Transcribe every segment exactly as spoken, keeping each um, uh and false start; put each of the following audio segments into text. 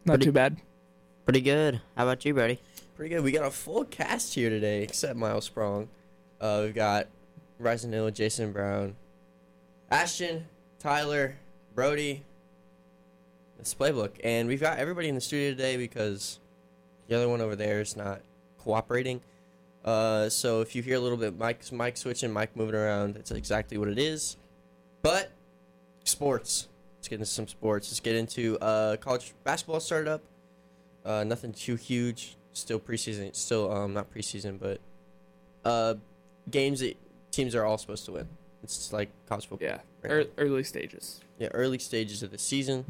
Not Pretty- too bad. Pretty good. How about you, Brody? Pretty good. We got a full cast here today, except Miles Sprong. Uh, we've got Ryzen Hill, Jason Brown, Ashton, Tyler, Brody, this playbook, and we've got everybody in the studio today because the other one over there is not cooperating. Uh, so if you hear a little bit mic mic switching, mic moving around, that's exactly what it is. But sports. Let's get into some sports. Let's get into uh, college basketball started up. Uh, nothing too huge. Still preseason. Still um not preseason, but uh games that teams are all supposed to win. It's like college football. Yeah, right ear- now. early stages. Yeah, early stages of the season.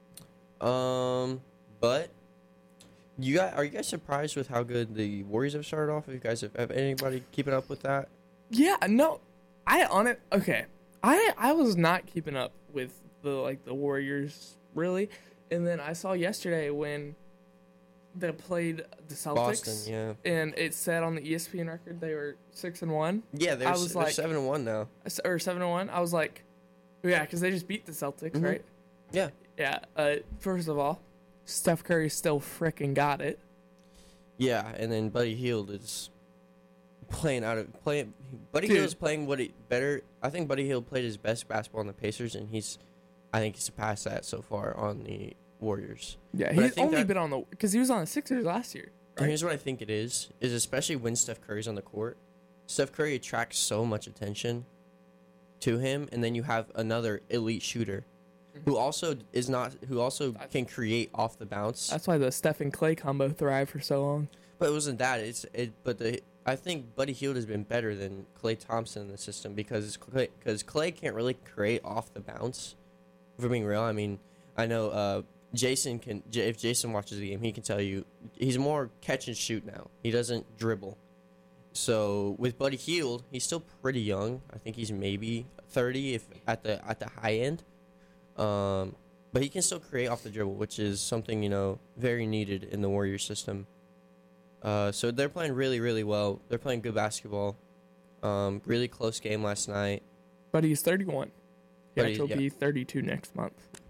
Um, but you guys, are you guys surprised with how good the Warriors have started off? Have you guys have, have anybody keeping up with that? Yeah, no, I on it. Okay, I I was not keeping up with the like the Warriors really, and then I saw yesterday when they played the Celtics, Boston, yeah, and it said on the E S P N record they were six and one. yeah. They're, I s- was they're like- seven and one now. or seven and one. I was like, yeah, because they just beat the Celtics, Mhm. right? Yeah, Yeah. Uh, first of all, Steph Curry still freaking got it. yeah. And then Buddy Hield is playing out of playing. Buddy Dude. Hield is playing what he better. I think Buddy Hield played his best basketball on the Pacers, and he's, I think he's surpassed that so far on the Warriors. Yeah, But I he's think only that- been on the because he was on the Sixers last year. And Right. here's what I think it is: is especially when Steph Curry's on the court, Steph Curry attracts so much attention to him, and then you have another elite shooter who also is not, who also can create off the bounce. That's why the Steph and Clay combo thrived for so long. But it wasn't that. It's it. But the I think Buddy Hield has been better than Klay Thompson in the system because Clay, because Clay can't really create off the bounce. If we're being real, I mean, I know uh, Jason can. J- If Jason watches the game, he can tell you he's more catch and shoot now. He doesn't dribble. So with Buddy Hield, he's still pretty young. I think he's maybe thirty, if at the at the high end. Um, but he can still create off the dribble, which is something you know very needed in the Warrior system. Uh, so they're playing really, really well. They're playing good basketball. Um, really close game last night. But he's thirty-one. Yeah, But he- he'll yeah. be thirty-two next month.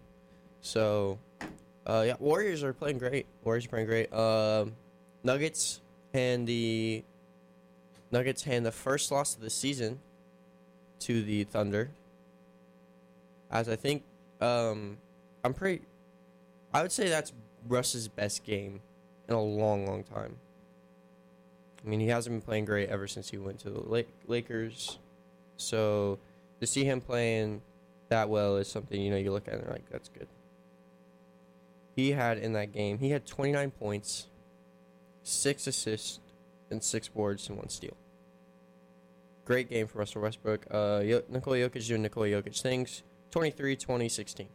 So, uh, yeah, Warriors are playing great. Warriors are playing great. Um, Nuggets and the Nuggets hand the first loss of the season to the Thunder. As I think, um, I'm pretty. I would say that's Russ's best game in a long, long time. I mean, he hasn't been playing great ever since he went to the Lake- Lakers. So to see him playing that well is something, you know, you look at and you're like, that's good. He had in that game, he had twenty-nine points, six assists, and six boards and one steal. Great game for Russell Westbrook. Uh, Yo- Nikola Jokic doing Nikola Jokic things. twenty-three, twenty, sixteen.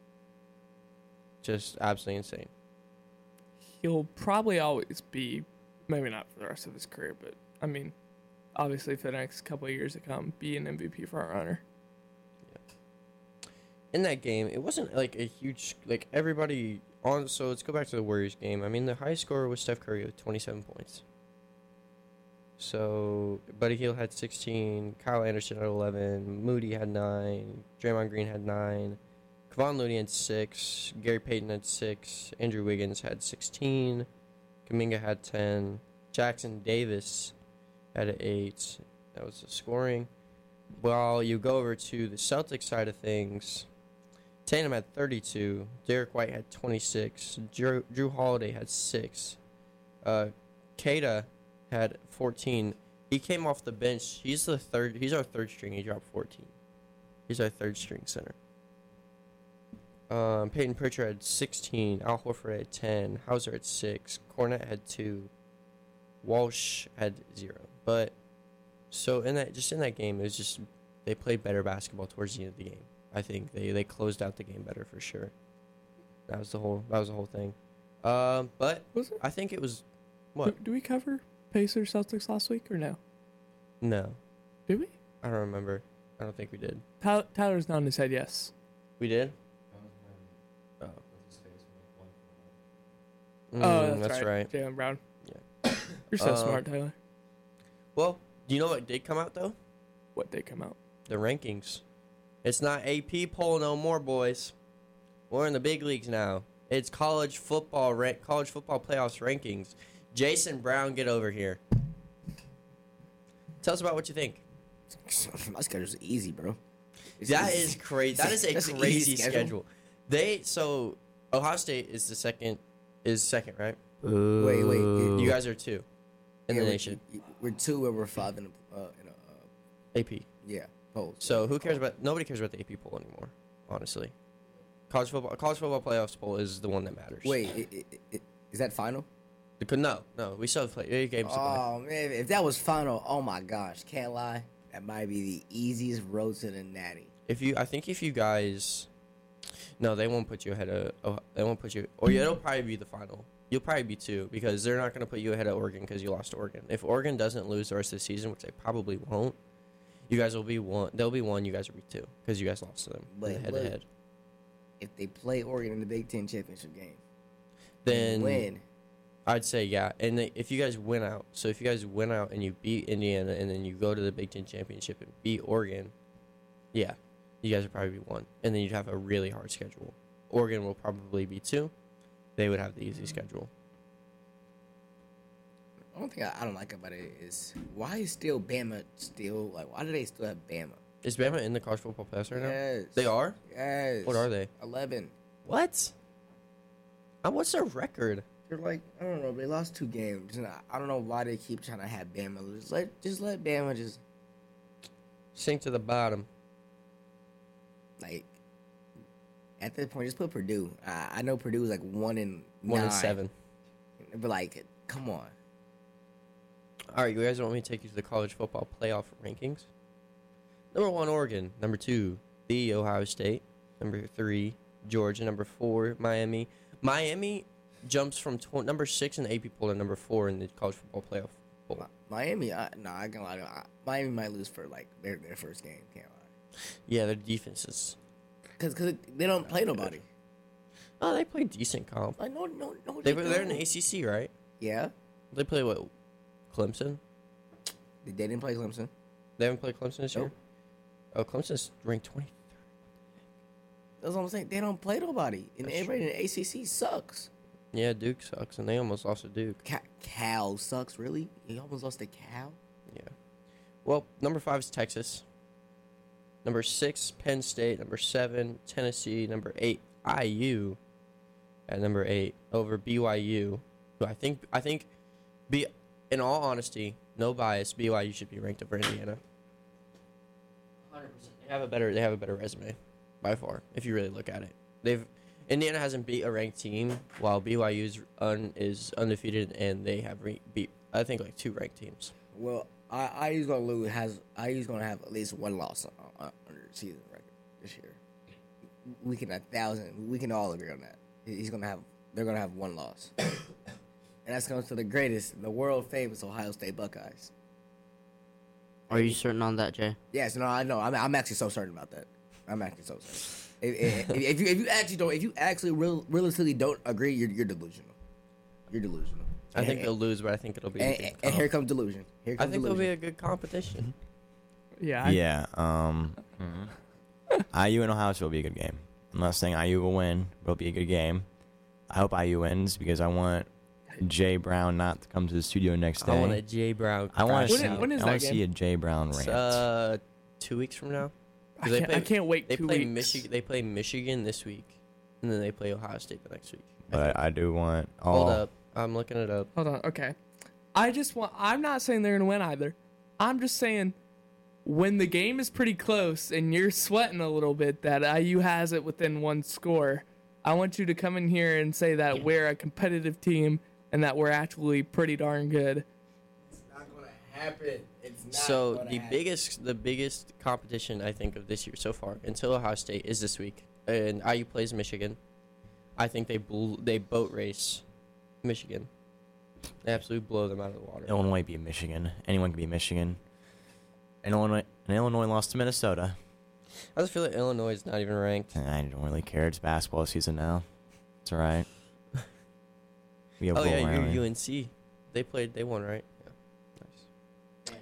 Just absolutely insane. He'll probably always be, maybe not for the rest of his career, but I mean, obviously for the next couple of years to come, be an M V P front runner. In that game, it wasn't like a huge, like everybody on. So let's go back to the Warriors game. I mean, the high score was Steph Curry with twenty-seven points. So Buddy Hield had sixteen, Kyle Anderson had eleven, Moody had nine, Draymond Green had nine, Kevon Looney had six, Gary Payton had six, Andrew Wiggins had sixteen, Kuminga had ten, Jackson Davis had eight. That was the scoring. While you go over to the Celtics side of things, Tatum had thirty-two, Derek White had twenty-six, Drew, Drew Holiday had six, uh, Kata had fourteen. He came off the bench. He's the third. He's our third string. He dropped fourteen. He's our third string center. Um, Peyton Pritchard had sixteen. Al Horford had ten. Hauser had six. Cornette had two. Walsh had zero. But so in that, just in that game, it was just they played better basketball towards the end of the game. I think they, they closed out the game better for sure. That was the whole. That was the whole thing. Um, but Was it? I think it was. Do, What? do we cover Pacers Celtics last week or no? No, Did we? I don't remember. I don't think we did. Tyler, Tyler's nodding his head yes. We did. Oh, oh, Mm, that's, that's right. Jaylen Brown. Yeah. You're so Uh, smart, Tyler. Well, do you know what did come out though? What they come out? The rankings. It's not A P poll no more, boys. We're in the big leagues now. It's college football rank, college football playoffs rankings. Jason Brown, get over here. Tell us about what you think. My schedule's easy, bro. It's That easy. is crazy. That is a That's an crazy easy schedule. They so Ohio State is the second is second, right? Ooh. Wait, wait, it- You guys are two in Yeah, the we're- nation. We're two and we're five in a, uh, in a uh, A P. yeah, polls. So who cares about? Nobody cares about the A P poll anymore. Honestly, college football college football playoffs poll is the one that matters. Wait, i i i is that final? Because no, no, we still have to play eight games to play. Oh man, if that was final, oh my gosh, can't lie. That might be the easiest road to the natty. If you, I think if you guys, no, they won't put you ahead of. Oh, they won't put you, or yeah, it'll probably be the final. You'll probably be two because they're not going to put you ahead of Oregon because you lost to Oregon. If Oregon doesn't lose the rest of the season, which they probably won't, you guys will be one. They'll be one. You guys will be two because you guys lost to them But head to look, head. If they play Oregon in the Big Ten championship game, Then win. I'd say yeah. And they, if you guys win out, so if you guys win out and you beat Indiana and then you go to the Big Ten championship and beat Oregon, yeah, you guys would probably be one. And then you'd have a really hard schedule. Oregon will probably be two. They would have the easy schedule. The only thing I, I don't like about it is why is still Bama still like? Why do they still have Bama? Is Bama in the college football playoffs right now? Yes, They are? Yes. What are they? Eleven. What? Uh, what's their record? They're like I don't know. They lost two games. And I, I don't know why they keep trying to have Bama lose. Let just let Bama just Sink to the bottom. like at this point just put Purdue. I, I know Purdue is like one in One nine, and seven. but like come on. All right, you guys want me to take you to the college football playoff rankings? Number one, Oregon. Number two, the Ohio State. Number three, Georgia. Number four, Miami. Miami jumps from tw- number six in the A P poll to number four in the college football playoff poll. Mi- Miami, I, no, I can lie. I, Miami might lose for like their their first game. Can't lie. Yeah, their defenses. Cause, cause they don't play nobody. Oh, they play decent comp. Like no, no, no. They, They, they're in don't. the A C C, right? Yeah, They play what? Clemson? they, they didn't play Clemson. They haven't played Clemson this year? Nope. Oh, Clemson's ranked twenty. That's what I'm saying. They don't play nobody, and That's everybody in the A C C sucks. Yeah, Duke sucks, and they almost lost to Duke. Ca- Cal sucks. Really? He almost lost to Cal. Yeah. Well, number five is Texas. Number six, Penn State. Number seven, Tennessee. Number eight, I U. At number eight, over B Y U, who I think I think, be in all honesty, no bias, B Y U should be ranked over Indiana. Hundred percent. They have a better they have a better resume, by far. If you really look at it, they've Indiana hasn't beat a ranked team, while B Y U is un, is undefeated, and they have re- beat I think like two ranked teams. Well, I I U's gonna lose. Has I U's gonna have at least one loss on, on, on their season record this year. We can a thousand. We can all agree on that. He's gonna have. They're gonna have one loss, and that's comes to the greatest, the world famous Ohio State Buckeyes. Are you certain on that, Jay? Yes, no, I know. I'm, I'm actually so certain about that. I'm actually so certain. If, if, if you if you actually don't, if you actually real, realistically don't agree, you're you're delusional. You're delusional. I think and, they'll lose, but I think it'll be. a and, good and, comp. here comes delusion. Here I comes think delusion. it'll be a good competition. Yeah. I, Yeah. Um, I U and Ohio State will be a good game. I'm not saying I U will win, but it'll be a good game. I hope I U wins because I want Jay Brown not to come to the studio next day. I want a Jay Brown. I want to When see. is- when is I that want to see game? a Jay Brown It's, rant. uh, two weeks from now. I 'Cause they can't, play- I can't wait They two play weeks. Michigan. They play Michigan this week, and then they play Ohio State the next week. I think. but I do want all. Hold up, I'm looking it up. Hold on. Okay. I just want. I'm not saying they're gonna win either. I'm just saying when the game is pretty close and you're sweating a little bit that I U has it within one score. I want you to come in here and say that we're a competitive team and that we're actually pretty darn good. It's not gonna happen. It's not So gonna the happen. biggest, the biggest competition I think of this year so far until Ohio State is this week, and I U plays Michigan. I think they bl- they boat race Michigan. They absolutely blow them out of the water. Illinois beat Michigan. Anyone can beat Michigan. And Illinois, and Illinois lost to Minnesota. I just feel like Illinois is not even ranked. And I don't really care. It's basketball season now. It's all right. We have Oh Will yeah, Riley. you're U N C. They played. They won, right? Yeah. Nice.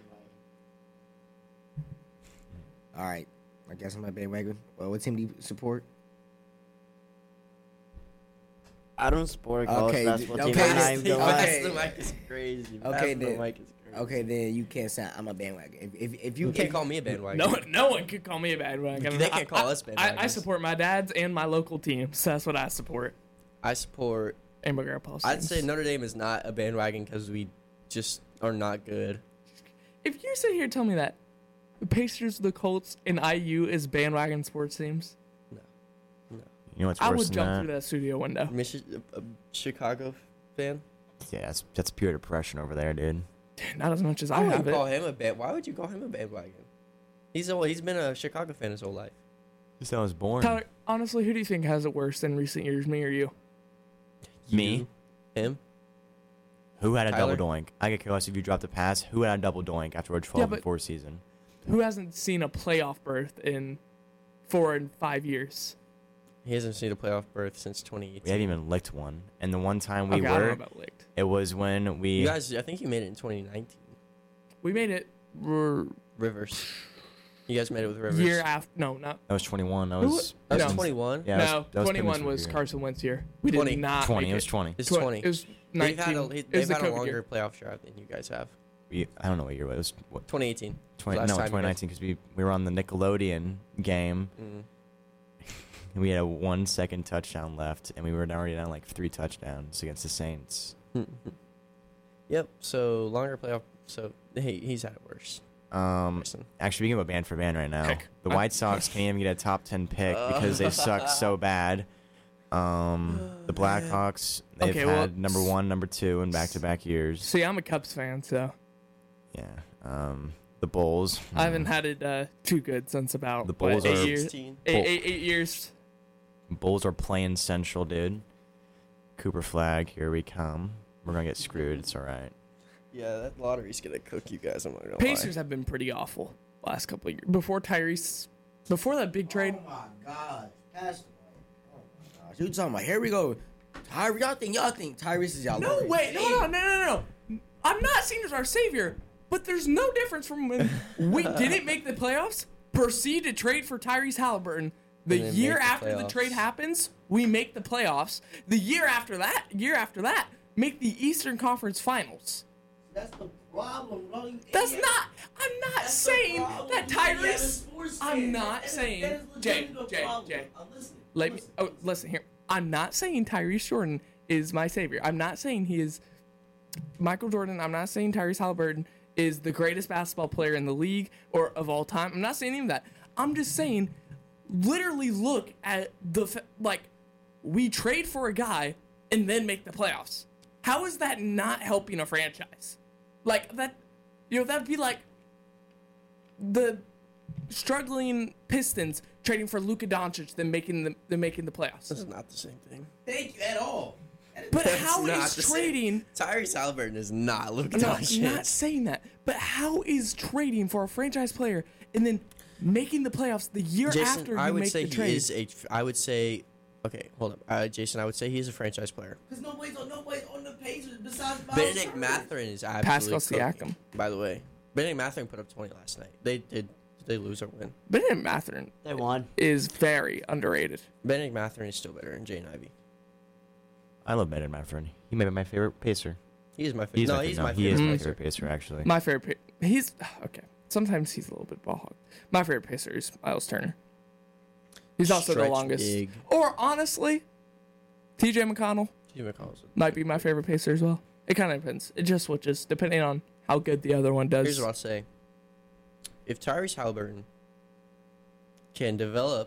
All right. I guess I'm my bandwagon. Well, what team do you support? I don't support college Okay, basketball okay, team. I'm not okay, even gonna okay. lie. Pass the mic is crazy. Okay, Pass the then. mic is crazy. Okay, then you can't say I'm a bandwagon. If if, if you You can't call me a bandwagon. No, no one could call me a bandwagon. They can't call I, us I, I bandwagons. support my dad's and my local teams. So that's what I support. I support. And my grandpa's I'd teams. say Notre Dame is not a bandwagon because we just are not good. If you sit here and tell me that the Pacers, the Colts, and I U is bandwagon sports teams, You know what's I worse would than jump that? through that studio window. Michi- a, a Chicago fan. Yeah, that's, that's pure depression over there, dude. Not as much as I I wouldn't have it. call him a band. Why would you call him a bandwagon? He's a, he's been a Chicago fan his whole life. Since I was born. Tyler, honestly, who do you think has it worse in recent years, me or you? Me? You, him. Who had a Tyler? double doink? I get curious if you dropped a pass. Who had a double doink after a twelve but- and four season? Who hasn't seen a playoff berth in four and five years? He hasn't seen a playoff berth since twenty eighteen. We haven't even licked one. And the one time we okay, I don't know were, about licked. it was when we. You guys, I think you made it in twenty nineteen. We made it r- Rivers. You guys made it with Rivers. year after. No, not. that was twenty-one. That Who- was. That was No. twenty-one. Yeah, that no, was, that was twenty-one Kim's was year. Carson Wentz year. We twenty. did not. twenty. make It was twenty. It's Twen- twenty. It was They've nineteen. had a, he- it was they've the had a COVID longer year. playoff drought than you guys have. We, I don't know what year it was. What, twenty eighteen. twenty, Last no, time you twenty guys- nineteen because we, we were on the Nickelodeon game. Mm. And we had a one second touchdown left, and we were already down like three touchdowns against the Saints. Yep. So longer playoff. So hey, he's had it worse. Um, Person. actually, we can go band for band right now. Pick. The White Sox can't even get a top ten pick because they suck so bad. Um, the Blackhawks, they've Okay, well, had number one, number two in back to back years. See, I'm a Cubs fan, so Yeah. Um, the Bulls. I haven't hmm, had it uh, too good since about The what, Bulls eight are- years. sixteen. Eight, Bull- eight, eight years. Bulls are playing Central, dude. Cooper Flag, here we come. We're gonna get screwed. It's all right. Yeah, that lottery's gonna cook you guys. I'm not gonna Pacers have been pretty awful last couple of years. Before Tyrese, before that big trade. Oh my gosh, pass the mic. Oh my gosh, you talking about? Here we go. Tyrese, y'all think y'all think Tyrese is y'all? No, lover. wait, no, no, no, no, no. I'm not seen as our savior, but there's no difference from when we didn't make the playoffs, proceed to trade for Tyrese Halliburton. The And then year make the after the playoffs. trade happens, we make the playoffs. The year after that, year after that, make the Eastern Conference Finals. That's the problem, bro. You That's idiot. not. I'm not That's the saying problem. that You idiot Tyrese. as sports I'm fan. not That is- saying- that is Jay, legitimate Jay, problem. Jay. I'm listening. Let I'm me. listening. Oh, listen here. I'm not saying Tyrese Jordan is my savior. I'm not saying he is Michael Jordan. I'm not saying Tyrese Halliburton is the greatest basketball player in the league or of all time. I'm not saying any of that. I'm just saying, literally look at the fa- like, we trade for a guy and then make the playoffs. How is that not helping a franchise? Like that, you know, that'd be like the struggling Pistons trading for Luka Doncic than making the than making the playoffs. This is not the same thing. Thank you at all. That is- But That's how not is the same. trading? Tyrese Halliburton is not Luka No, I'm Doncic. not saying that. But how is trading for a franchise player and then making the playoffs the year Jason, after you I would make say the he trade? is a. I would say, okay, hold up, uh, Jason. I would say he's a franchise player. Because nobody's on nobody's on the Pacers besides Miles Benedict Turner. Mathurin is absolutely Pascal cooking, Siakam. by the way. Benedict Mathurin put up twenty last night. They did. Did they lose or win? Benedict Mathurin They won. is very underrated. Benedict Mathurin is still better than Jane Ivey. I love Benedict Mathurin. He may be my favorite pacer. He is my favorite. He's No, my, he's no, my he favorite. is my player. favorite pacer, actually. My favorite. Pa- he's okay. Sometimes he's a little bit ball hog. My favorite pacer is Miles Turner. He's also the Stretch longest. big. Or honestly, T J McConnell T J McConnell's a- might be my favorite pacer as well. It kind of depends. It just switches depending on how good the other one does. Here's what I'll say. If Tyrese Halliburton can develop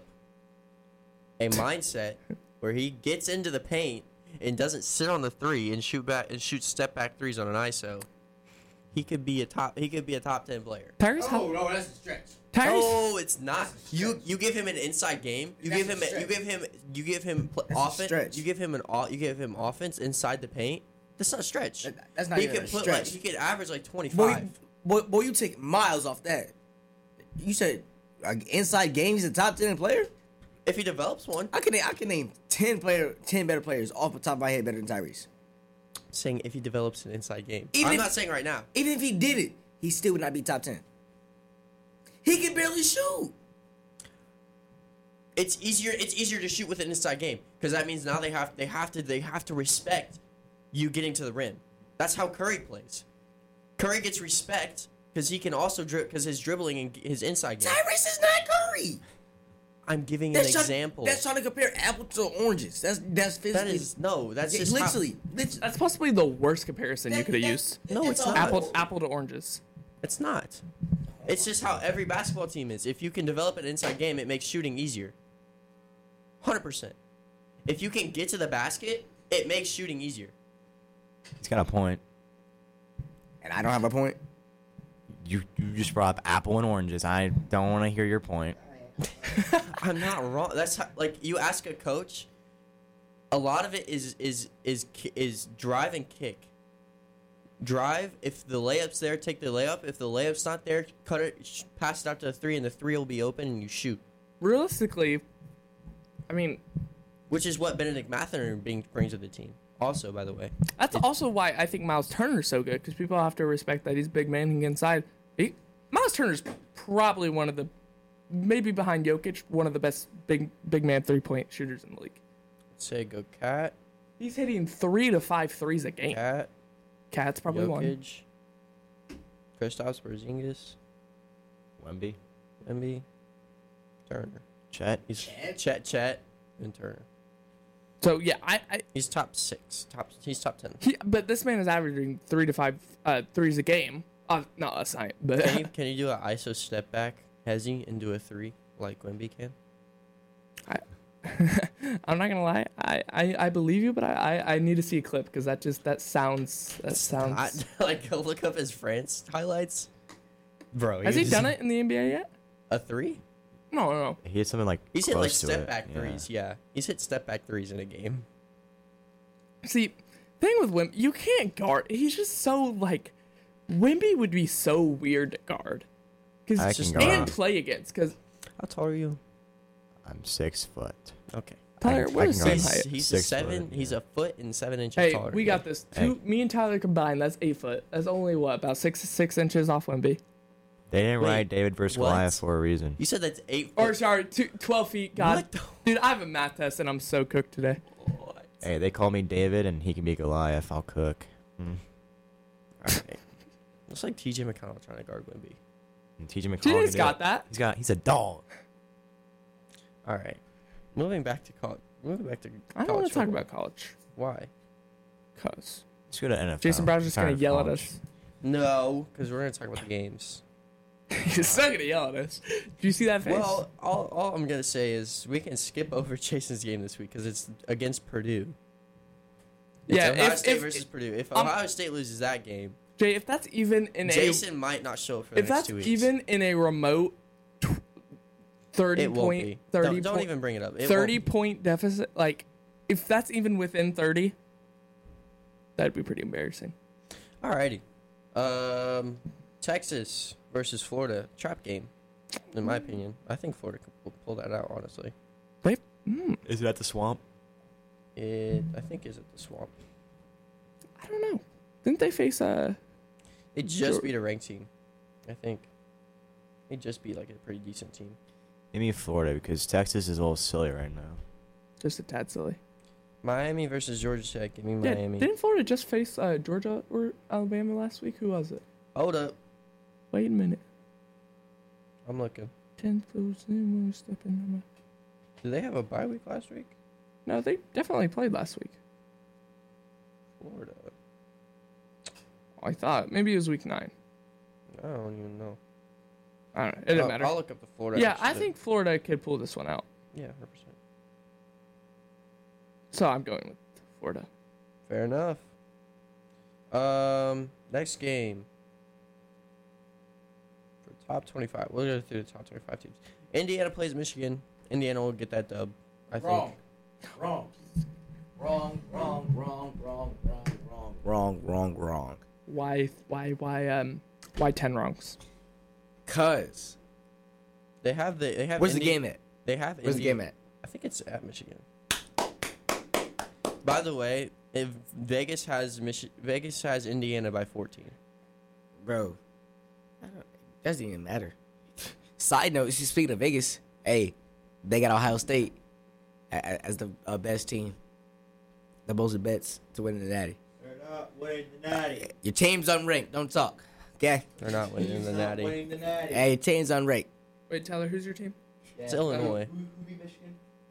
a mindset where he gets into the paint and doesn't sit on the three and shoot back and shoot step back threes on an I S O, he could be a top. He could be a top ten player. Tyrese. Oh no, that's a stretch. Tyrese. No, it's not. That's a You stretch. you give him an inside game. You That's give a him a, you stretch. give him you give him pl- That's a offense. stretch. You give him an o- you give him offense inside the paint. That's not a stretch. That- that's not he even could a put stretch. like he could average like twenty Boy, five. boy, boy, you take miles off that. You said like, inside games, he's a top ten player. If he develops one, I can I can name ten player, ten better players off the top of my head better than Tyrese. saying if he develops an inside game. Even I'm if- not saying right now. Even if he did it, he still would not be top ten. He can barely shoot. It's easier. It's easier to shoot with an inside game because that means now they have they have to they have to respect you getting to the rim. That's how Curry plays. Curry gets respect because he can also dribble because his dribbling and his inside game. Tyrese is not Curry. I'm giving That's an try- example. That's trying to compare apples to oranges. That's that's physically. that is no. That's Yeah, just how- literally, literally. That's possibly the worst comparison you That- could have that- used. No, it's a not. Apple, whole- apple to oranges. It's not. It's just how every basketball team is. If you can develop an inside game, it makes shooting easier. one hundred percent. If you can get to the basket, it makes shooting easier. He's got a point. And I don't have a point. You you just brought up apple and oranges. I don't want to hear your point. I'm not wrong. That's how, like you ask a coach. A lot of it is is is ki- is drive and kick. Drive. If the layup's there, take the layup. If the layup's not there, cut it, sh- pass it out to the three, and the three will be open, and you shoot. Realistically, I mean, Which is what Benedict Mathurin being brings to the team. Also, by the way, that's also why I think Miles Turner's so good, because people have to respect that he's a big man, he can get inside. He, Miles Turner's probably one of the, maybe behind Jokic, one of the best big big man three-point shooters in the league. let's say go Cat, He's hitting three to five threes a game. Cat, Cat's probably one. Jokic, Kristaps Porzingis, Wemby, Embiid, Turner. Chet. He's Chet, Chet, and Turner. So yeah, I, I He's top six. Top. He's top ten. he, but this man is averaging three to five uh, threes a game. Uh, not last night, but Can you can you do an I S O step back, hezzy, and do a three like Wemby can? I'm not gonna lie. I, I, I believe you, but I, I, I need to see a clip because that just that sounds that sounds. I, like go look up his France highlights, bro. Has he was- done it in the N B A yet? A three? No, no, no. He hit something like He's hit like close to step it, back yeah. threes. Yeah, he's hit step back threes in a game. See, thing with Wimby, you can't guard. He's just so like, Wimby would be so weird to guard, I because can guard. and play against. Because How tall are you? I'm six foot. Okay. Tyler, I we're the can same guard. He's, height. he's a Six seven. foot, He's yeah. a foot and seven inches Hey, taller. we than got me. this. Two, Hey. me and Tyler combined, that's eight foot. That's only what about six six inches off Wimby. They didn't Wait, write David versus what? Goliath for a reason. You said that's eight. Or foot. sorry, two, twelve feet. God, What the- dude, I have a math test and I'm so cooked today. What? Hey, they call me David, and he can be Goliath. I'll cook. Mm. Alright. Looks like T J McConnell trying to guard Wemby. And T J McConnell. T can J's do got it. that. He's got. He's a dog. All right. Moving back to college. Moving back to. I don't want college to talk football. about college, Why. cause Let's go to N F L. Jason Brown's just gonna Tired of yell at college. us. No, because we're gonna talk about the games. He's still gonna yell at us. Do you see that face? Well, all, all I'm gonna say is we can skip over Jason's game this week because it's against Purdue. It's Yeah, Ohio if- State if- versus Purdue. If um, Ohio State loses that game, Jay, if that's even in Jason might not show up for a the if next that's two weeks. even in a remote tw- thirty it won't point be. thirty don't, don't point, even bring it up. It thirty won't- point deficit, like if that's even within thirty, that'd be pretty embarrassing. Alrighty. Um, Texas versus Florida trap game. In my opinion, I think Florida could pull, pull that out. Honestly, Wait, mm, Is it at the swamp? it I think is at the Swamp. I don't know. Didn't they face uh They just Sure. beat a ranked team. I think. They just beat like a pretty decent team. Give me Florida because Texas is a little silly right now. just a tad silly? Miami versus Georgia Tech. Give me Yeah, Miami. didn't Florida just face uh, Georgia or Alabama last week? Who was it? Hold up. Wait a minute. I'm looking. Ten thousand more stepping. Did they have a bye week last week? No, they definitely played last week. Florida. I thought maybe it was week nine. I don't even know. I don't know. It didn't I'll, matter. I'll look up the Florida. Yeah, I actually. think Florida could pull this one out. Yeah, one hundred percent. So I'm going with Florida. Fair enough. Um, next game. For top twenty-five. We'll go through the top twenty-five teams. Indiana plays Michigan. Indiana will get that dub, I Wrong. think. Wrong. Wrong. Wrong. Wrong. Wrong. Wrong. Wrong. Wrong. Wrong. Wrong. Why? Why? Why? Um. Why ten wrongs? Cause They have the they have where's Indi- the game at? They have Where's the Indi- game at? I think it's at Michigan. By the way, if Vegas has Mich- Vegas has Indiana by fourteen. Bro, I don't- doesn't even matter. Side note, speaking of Vegas, hey, they got Ohio State a- a- as the uh, best team, the most bets to win the Natty. They're not winning the Natty. Your team's unranked. Don't talk. Okay. They're not winning the Natty. Winning the Natty. Hey, your team's unranked. Wait, Tyler, who's your team? It's Illinois. Who, who beat Michigan?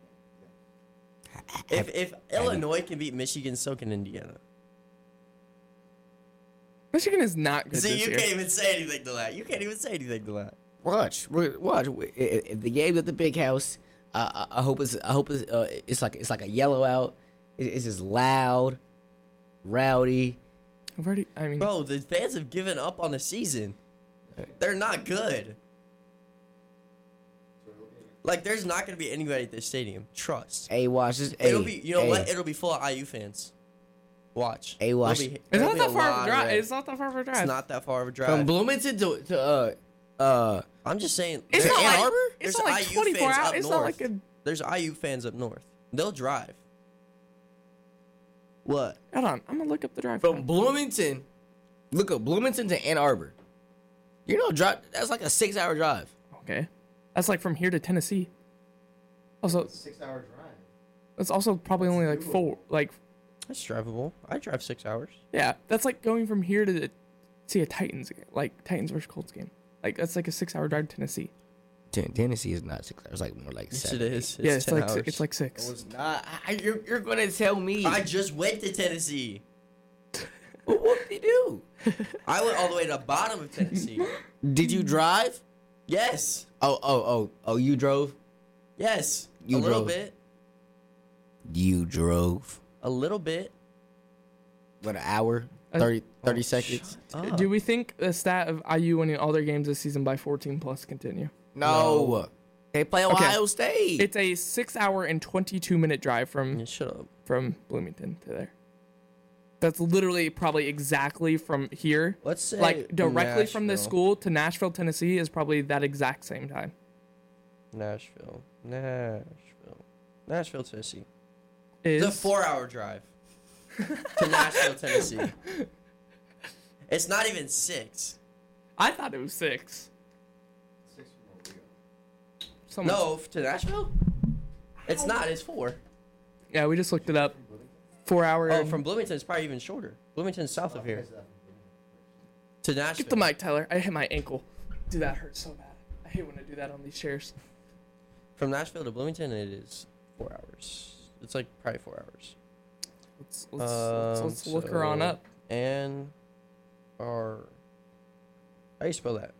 If if Illinois can beat Michigan, so can Indiana. Michigan is not good See, this you year. can't even say anything to that. You can't even say anything to that. Watch, We're- watch. I- I- The game's at the big house. I, I, I hope it's. I hope it's. Uh, it's like it's like a yellow out. It, it's just loud, rowdy. I've already. I mean, Bro, the fans have given up on the season. They're not good. Like, there's not going to be anybody at this stadium. Trust. Hey, watch this. It'll hey, be, you know hey, what? It'll be full of I U fans. Watch. Hey, watch. It'll be- it's it'll not be that a far of lot a of drive. red. It's not that far of a drive. It's not that far of a drive. From Bloomington to to uh uh. I'm just saying. It's there- not Ann like, Arbor? It's There's not like I U twenty-four fans hours. up It's north. not like a. There's I U fans up north. They'll drive. What? Hold on, I'm gonna look up the drive. From time. Bloomington, look up Bloomington to Ann Arbor. You know, drive. That's like a six-hour drive. Okay, that's like from here to Tennessee. Also, Six hour drive. that's also probably only like four. Like, That's drivable. I drive six hours. yeah, that's like going from here to the, see a Titans game, like Titans versus Colts game. Like that's like a six-hour drive to Tennessee. Ten- Tennessee is not six hours. It's like more like Yes, seven. it is. It's yeah, it's ten like si- hours. it's like No, six. it's not. I, you're you're gonna tell me. I just went to Tennessee. what what did you do? I went all the way to the bottom of Tennessee. Did you drive? Yes. Oh oh oh oh! You drove. Yes. You a little drove. bit. You drove. A little bit. What, an hour? Uh, thirty, thirty Oh, seconds? Up. Do we think the stat of I U winning all their games this season by fourteen plus continue? No. No. They play Okay. Ohio State. It's a six-hour and twenty-two minute drive from Yeah, shut up. from Bloomington to there. That's literally probably exactly from here. Let's say Like directly from the Nashville. school to Nashville, Tennessee is probably that exact same time. Nashville. Nashville. Nashville, Tennessee. Is It's a four-hour drive to Nashville, Tennessee. It's not even six. I thought it was six. Six from where we go. Someone- No, to Nashville? It's not. It's four. Yeah, we just looked it up. Four hour. Oh, and- from Bloomington, it's probably even shorter. Bloomington's south of here. Okay, so that- To Nashville. Get the mic, Tyler. I hit my ankle. Dude, that hurts so bad. I hate when I do that on these chairs. From Nashville to Bloomington, it is four hours. It's like probably four hours. Let's let's, let's, Um, let's look her on so- up. And R. How do you spell that?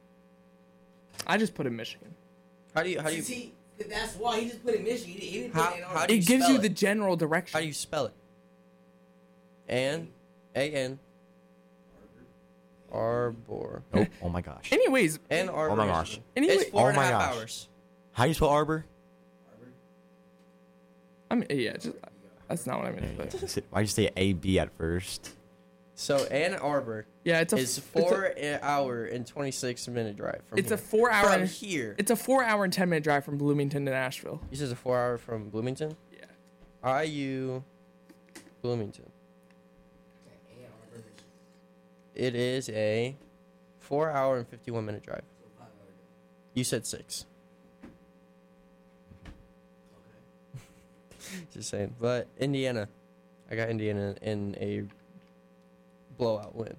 I just put in Michigan. How do you how do you See, that's why he just put in Michigan. He didn't How- put it how do you It gives spell you it? the general direction. how do you spell it? An A N Arbor. Nope. Oh my gosh. Anyways, Ann Arbor. Oh my Michigan. gosh. Anyway- It's four Oh and a my half gosh. hours. How do you spell Arbor? I mean, yeah, just, that's not what I meant. But Why'd you say A B at first? So Ann Arbor yeah, it's a is it's a- four an hour and twenty six minute drive from It's here. a four hour. from and- here. It's a four hour and ten minute drive from Bloomington to Nashville. This is a four hour from Bloomington. Yeah. I U Bloomington. It is a four hour and fifty one minute drive. You said six. Just saying. But Indiana. I got Indiana in a blowout win.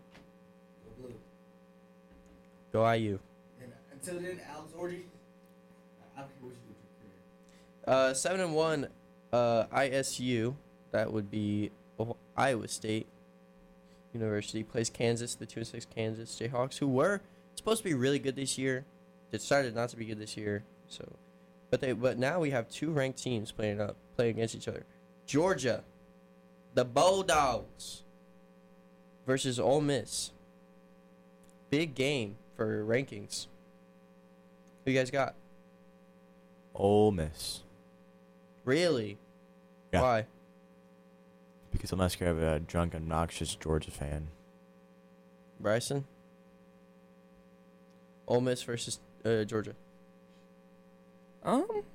Go I U. Until then, Alex Orgy. I don't care what you do with your career. Uh, seven and one, uh, I S U. That would be Oh- Iowa State University plays Kansas. The two and six Kansas Jayhawks, who were supposed to be really good this year, decided not to be good this year. So, but they but now we have two ranked teams playing up playing against each other. Georgia, the Bulldogs versus Ole Miss. Big game for rankings. Who you guys got? Ole Miss. Really? Yeah. Why? Because unless you have a drunk, obnoxious Georgia fan. Bryson? Ole Miss versus uh, Georgia. Um.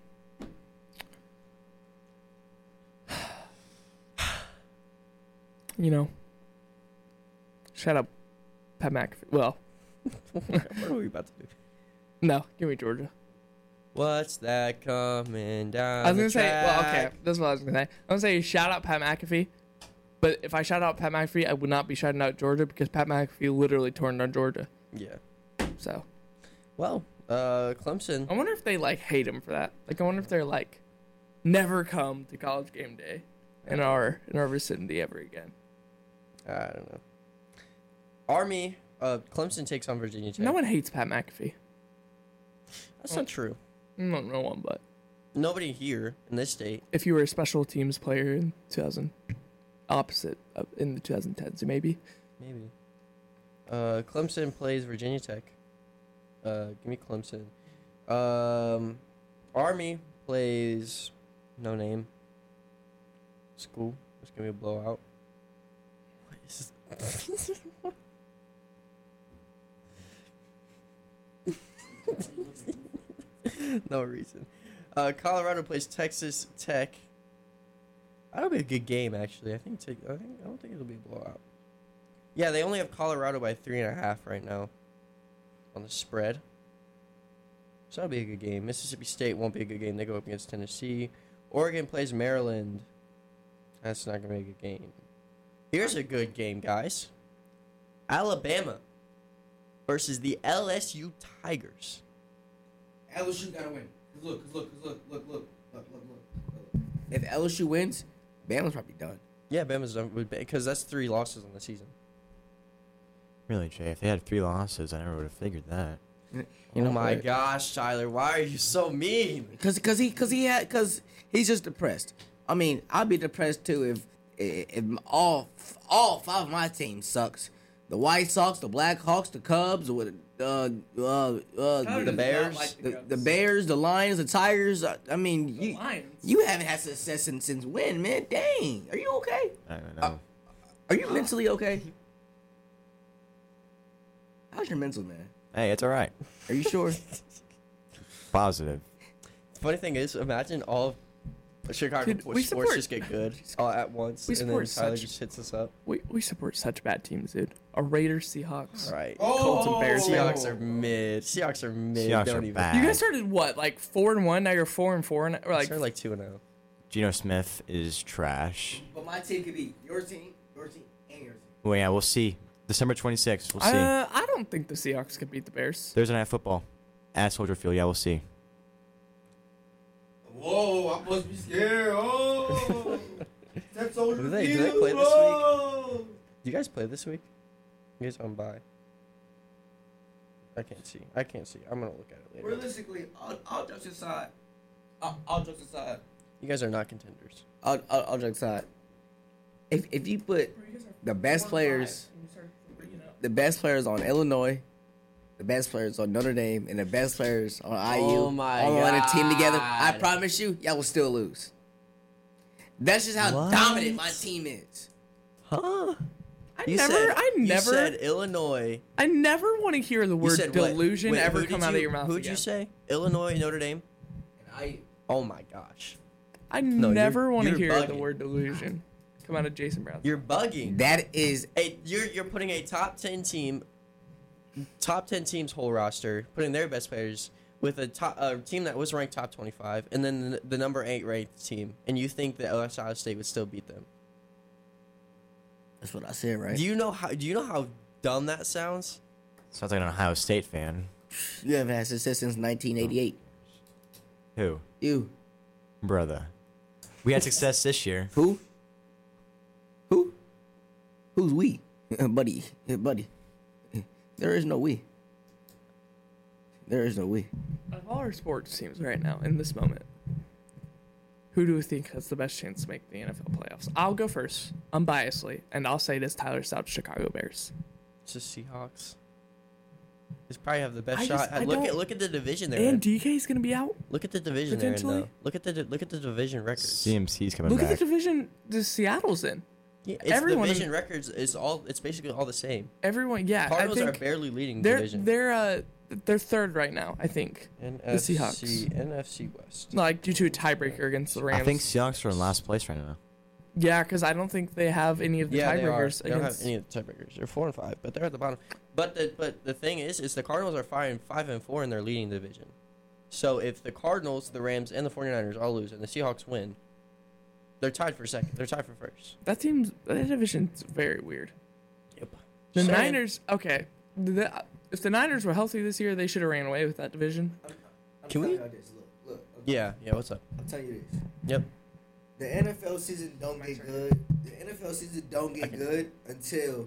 You know. Shut up, Pat McAfee. Well, What are we about to do? no, give me Georgia. What's that coming down? I was gonna the say, well, okay, track? this is what I was gonna say. I'm gonna say shout out Pat McAfee, but if I shout out Pat McAfee, I would not be shouting out Georgia because Pat McAfee literally turned on Georgia. Yeah. So Well, uh, Clemson. I wonder if they like hate him for that. Like I wonder if they're like, never come to college game day in our in our vicinity ever again. I don't know. Army. Uh, Clemson takes on Virginia Tech. No one hates Pat McAfee. That's not true. No, no one, but Nobody here in this state. if you were a special teams player in two thousand, opposite of, in the twenty tens, maybe. Maybe. Uh, Clemson plays Virginia Tech. Uh, give me Clemson. Um, Army plays no name. School. It's gonna be a blowout. What is this? No reason. Uh, Colorado plays Texas Tech. That'll be a good game, actually. I think. Te- I think. I don't think it'll be a blowout. Yeah, they only have Colorado by three and a half right now on the spread. So that'll be a good game. Mississippi State won't be a good game. They go up against Tennessee. Oregon plays Maryland. That's not gonna be a good game. Here's a good game, guys. Alabama versus the L S U Tigers. L S U gotta win. Cause look, cause look, cause look, look, look, look, look, look, look. If L S U wins, Bama's probably done. Yeah, Bama's done because that's three losses on the season. Really, Jay? If they had three losses, I never would have figured that. You Oh know my what? gosh, Tyler, why are you so mean? Cause, cause he, cause he had, cause he's just depressed. I mean, I'd be depressed too if, if all, all five of my teams sucks. The White Sox, the Black Hawks, the Cubs, with uh, uh, uh, The Bears? the, the Bears, the Lions, the Tigers. I, I mean, The you, Lions. you haven't had success since, since when, man? Dang, are you okay? I don't know. Are you mentally okay? How's your mental, man? Hey, it's all right. Are you sure? Positive. Funny thing is, imagine all of Chicago Dude, sports we support- just get good all at once, We and then support Tyler such- just hits us up. We we support such bad teams, dude. A Raiders, Seahawks. All right. Colts and Bears, man. Seahawks are mid. Seahawks are mid. Seahawks Don't are even. bad. You guys started what, like four and one? Now you're four and four, and or Like, like, like two and zero. Geno Smith is trash. But my team could be your team, your team, and your team. Well, yeah, we'll see. December twenty-sixth, we'll see. uh, I don't think the Seahawks could beat the Bears. Thursday Night Football at Soldier Field. Yeah, we'll see. Whoa, I must be scared. Oh, that's over Do the they- do they field. play this Whoa. Do you guys play this week? You guys on bye? I can't see. I can't see. I'm gonna look at it later. Realistically, all, all jokes aside, all, all jokes aside, You guys are not contenders. all, all, all jokes aside, if if you put the best players, the best players on Illinois, the best players on Notre Dame, and the best players on I U Oh my all on a team together, I God. promise you, y'all will still lose. That's just how What? dominant my team is. Huh? I You never, said, I you never, said Illinois. I never want to hear the You word said what? delusion Wait, ever who did come out you- of your mouth Who'd again. you say? Illinois, Notre Dame. And I Oh my gosh. I you're- never want to you're hear the bugging. word delusion come out of Jason Brown. You're bugging. that is A, you're you're putting a top ten team, top ten teams whole roster, putting their best players with a top a team that was ranked top twenty five, and then the, the number eight ranked team, and you think that Ohio State would still beat them? that's what I said, right? Do you know how? Do you know how dumb that sounds? Sounds like an Ohio State fan. You haven't had success since nineteen eighty-eight. Who? You. Brother. We had success this year. Who? Who? Who's we? buddy. Buddy. There is no we. There is no we. Of all our sports teams right now in this moment, who do we think has the best chance to make the N F L playoffs? I'll go first, unbiasedly, and I'll say this: Tyler Stout's Chicago Bears. It's just Seahawks. They probably have the best I shot. just- I look at don't- look at the division they're And in. D K's gonna be out. Look at the division they're in. potentially? Though. Look at the look at the division records. C M C's coming Look back. at the division the Seattle's in. Yeah, it's everyone division in- records is all. It's basically all the same. Everyone, yeah, Cardinals I are think barely leading they're division. they're uh they're third right now. I think, N the F Seahawks. C, N F C West. like due to a tiebreaker against the Rams. I think Seahawks are in last place right now. Yeah, because I don't think they have any of the Yeah, they are. tiebreakers They don't have against. any of the tiebreakers. They're four and five, but they're at the bottom. But the but the thing is, is the Cardinals are five and five and four, and they're leading the division. So if the Cardinals, the Rams, and the 49ers all lose and the Seahawks win, they're tied for second. They're tied for first. That seems that division's very weird. Yep. The So- Niners, okay. The, if the Niners were healthy this year, they should have ran away with that division. I'm, I'm Can telling we- y'all this. Look, look. I'm, Yeah, yeah, what's up? I'm telling you this. Yep. The N F L season don't get good. The N F L season don't get Okay. good until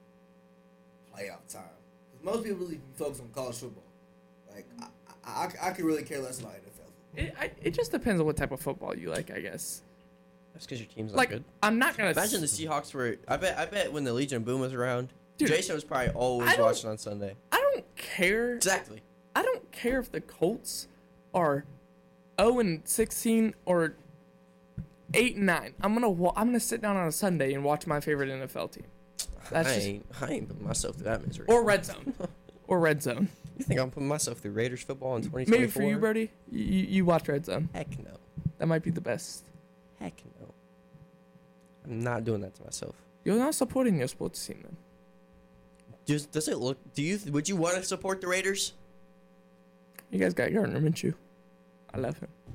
playoff time. 'Cause most people really focus on college football. Like I, I, I, I could really care less about N F L football. It, I, it just depends on what type of football you like, I guess. That's because your team's not Like, good. I'm not gonna Imagine the s- Seahawks were. I bet. I bet when the Legion of Boom was around, Dude, Jason was probably always I don't- watching on Sunday. I don't care. Exactly. I don't care if the Colts are zero and sixteen or eight and nine. I'm gonna wa- I'm gonna sit down on a Sunday and watch my favorite N F L team. That's I just ain't. I ain't putting myself through that misery. or red zone, or red zone. You think I'm putting myself through Raiders football in twenty twenty-four? Maybe for you, Brody. You, you you watch red zone. Heck no. That might be the best. Heck no. I'm not doing that to myself. You're not supporting your sports team then. Does does it look? Do you? Would you want to support the Raiders? You guys got Gardner Minshew. I love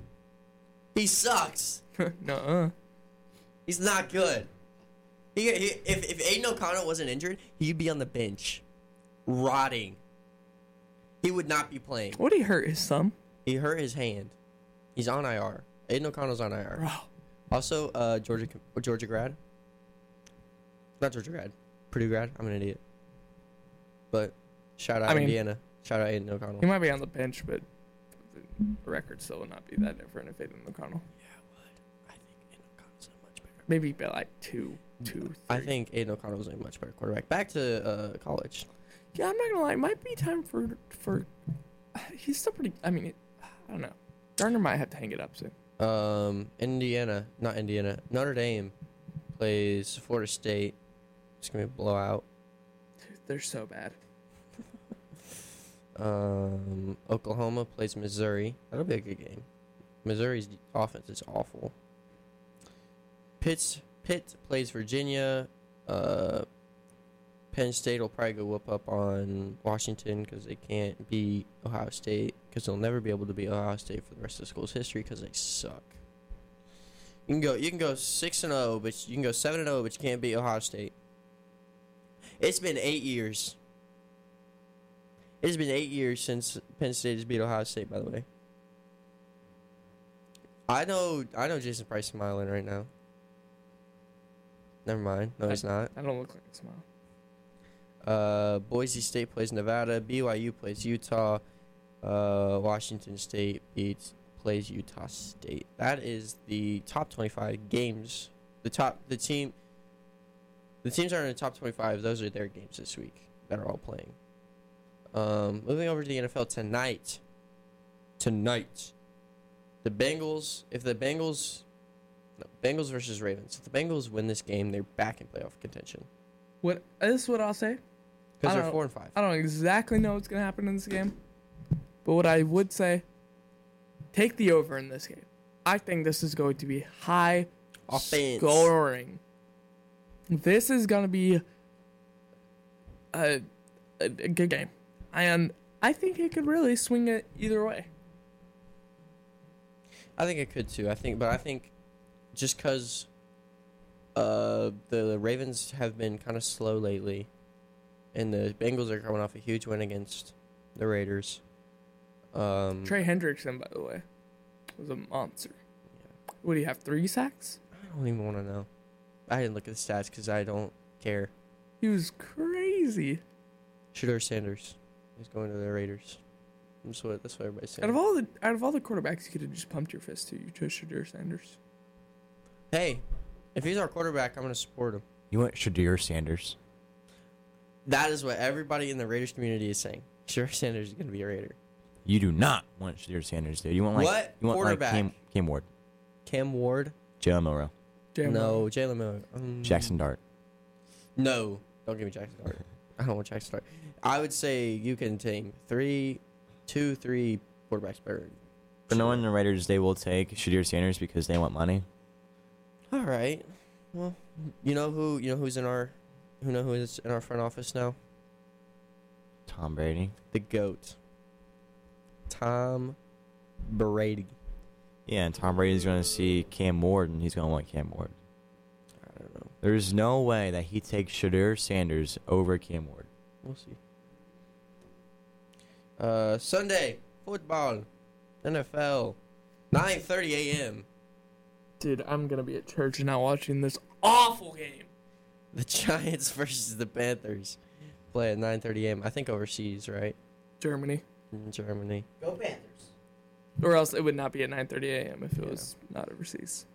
He sucks. him. Nuh-uh. He's not good. He, he if if Aiden O'Connell wasn't injured, he'd be on the bench, rotting. He would not be playing. What did he hurt his thumb? He hurt his hand. He's on I R. Aiden O'Connell's on I R. Bro. Also, uh, Georgia Georgia grad. Not Georgia grad. Purdue grad. I'm an idiot. But shout out I mean- Indiana. Shout out Aiden O'Connell. He might be on the bench, but the record still would not be that different if Aiden O'Connell. I think Aiden O'Connell's a much better. Maybe by like two, two, three. I think Aiden O'Connell was a much better quarterback. Back to uh, college. Yeah, I'm not gonna lie. It might be time for for. He's still pretty. I mean, it, I don't know. Gardner might have to hang it up soon. Um, Indiana, not Indiana. Notre Dame plays Florida State. It's gonna be a blowout. Dude, they're so bad. Um, Oklahoma plays Missouri. That'll be a good game. Missouri's offense is awful. Pitt's Pitt plays Virginia. Uh, Penn State will probably go whoop up on Washington because they can't beat Ohio State because they'll never be able to beat Ohio State for the rest of the school's history because they suck. You can go you can go six and zero, but you can go seven and zero, but you can't beat Ohio State. It's been eight years. It has been eight years since Penn State has beat Ohio State. By the way, I know I know Jason Price smiling right now. Never mind. No, he's not. I don't look like a smile. Uh, Boise State plays Nevada. B Y U plays Utah. Uh, Washington State beats plays Utah State. That is the top twenty-five games. The top the team. The teams that are in the top twenty-five. Those are their games this week that are all playing. Um, moving over to the N F L tonight. Tonight, the Bengals. If the Bengals, no, Bengals versus Ravens. If the Bengals win this game, they're back in playoff contention What this is what I'll say. because I they're don't- four and five. I don't exactly know what's gonna happen in this game, but what I would say, take the over in this game. I think this is going to be high Offense. scoring. This is gonna be a, a, a good game, and I think it could really swing it either way. I think it could too. I think, but I think just because uh, the Ravens have been kind of slow lately, and the Bengals are coming off a huge win against the Raiders. Um, Trey Hendrickson, by the way, was a monster. What do you have? Three sacks? I don't even want to know. I didn't look at the stats because I don't care. He was crazy. Shedeur Sanders is going to the Raiders. That's what that's what everybody's saying. Out of all the out of all the quarterbacks, you could have just pumped your fist to. You chose Shedeur Sanders. Hey, if he's our quarterback, I'm going to support him. You want Shadir Sanders? That is what everybody in the Raiders community is saying. Shedeur Sanders is going to be a Raider. You do not want Shadir Sanders, dude. You want like What you want quarterback? like Cam, Cam Ward, Cam Ward? Jalen Milrow, Jalen No, Jalen Miller. Um, Jackson Dart. No, don't give me Jackson Dart. I don't want Jackson Dart. I would say you can take three, two, three quarterbacks better. For knowing the Raiders, they will take Shadir Sanders because they want money. All right. Well, you know who you know who's in our who know who is in our front office now? Tom Brady. The GOAT. Tom Brady. Yeah, and Tom Brady's going to see Cam Ward, and he's going to want Cam Ward. I don't know. There's no way that he takes Shadur Sanders over Cam Ward. We'll see. Uh, Sunday football, N F L, nine thirty a.m. Dude, I'm gonna be at church and not watching this awful game. The Giants versus the Panthers play at nine thirty a.m. I think overseas, right? Germany. In Germany. Go Panthers. Or else it would not be at nine thirty a.m. if it was not overseas.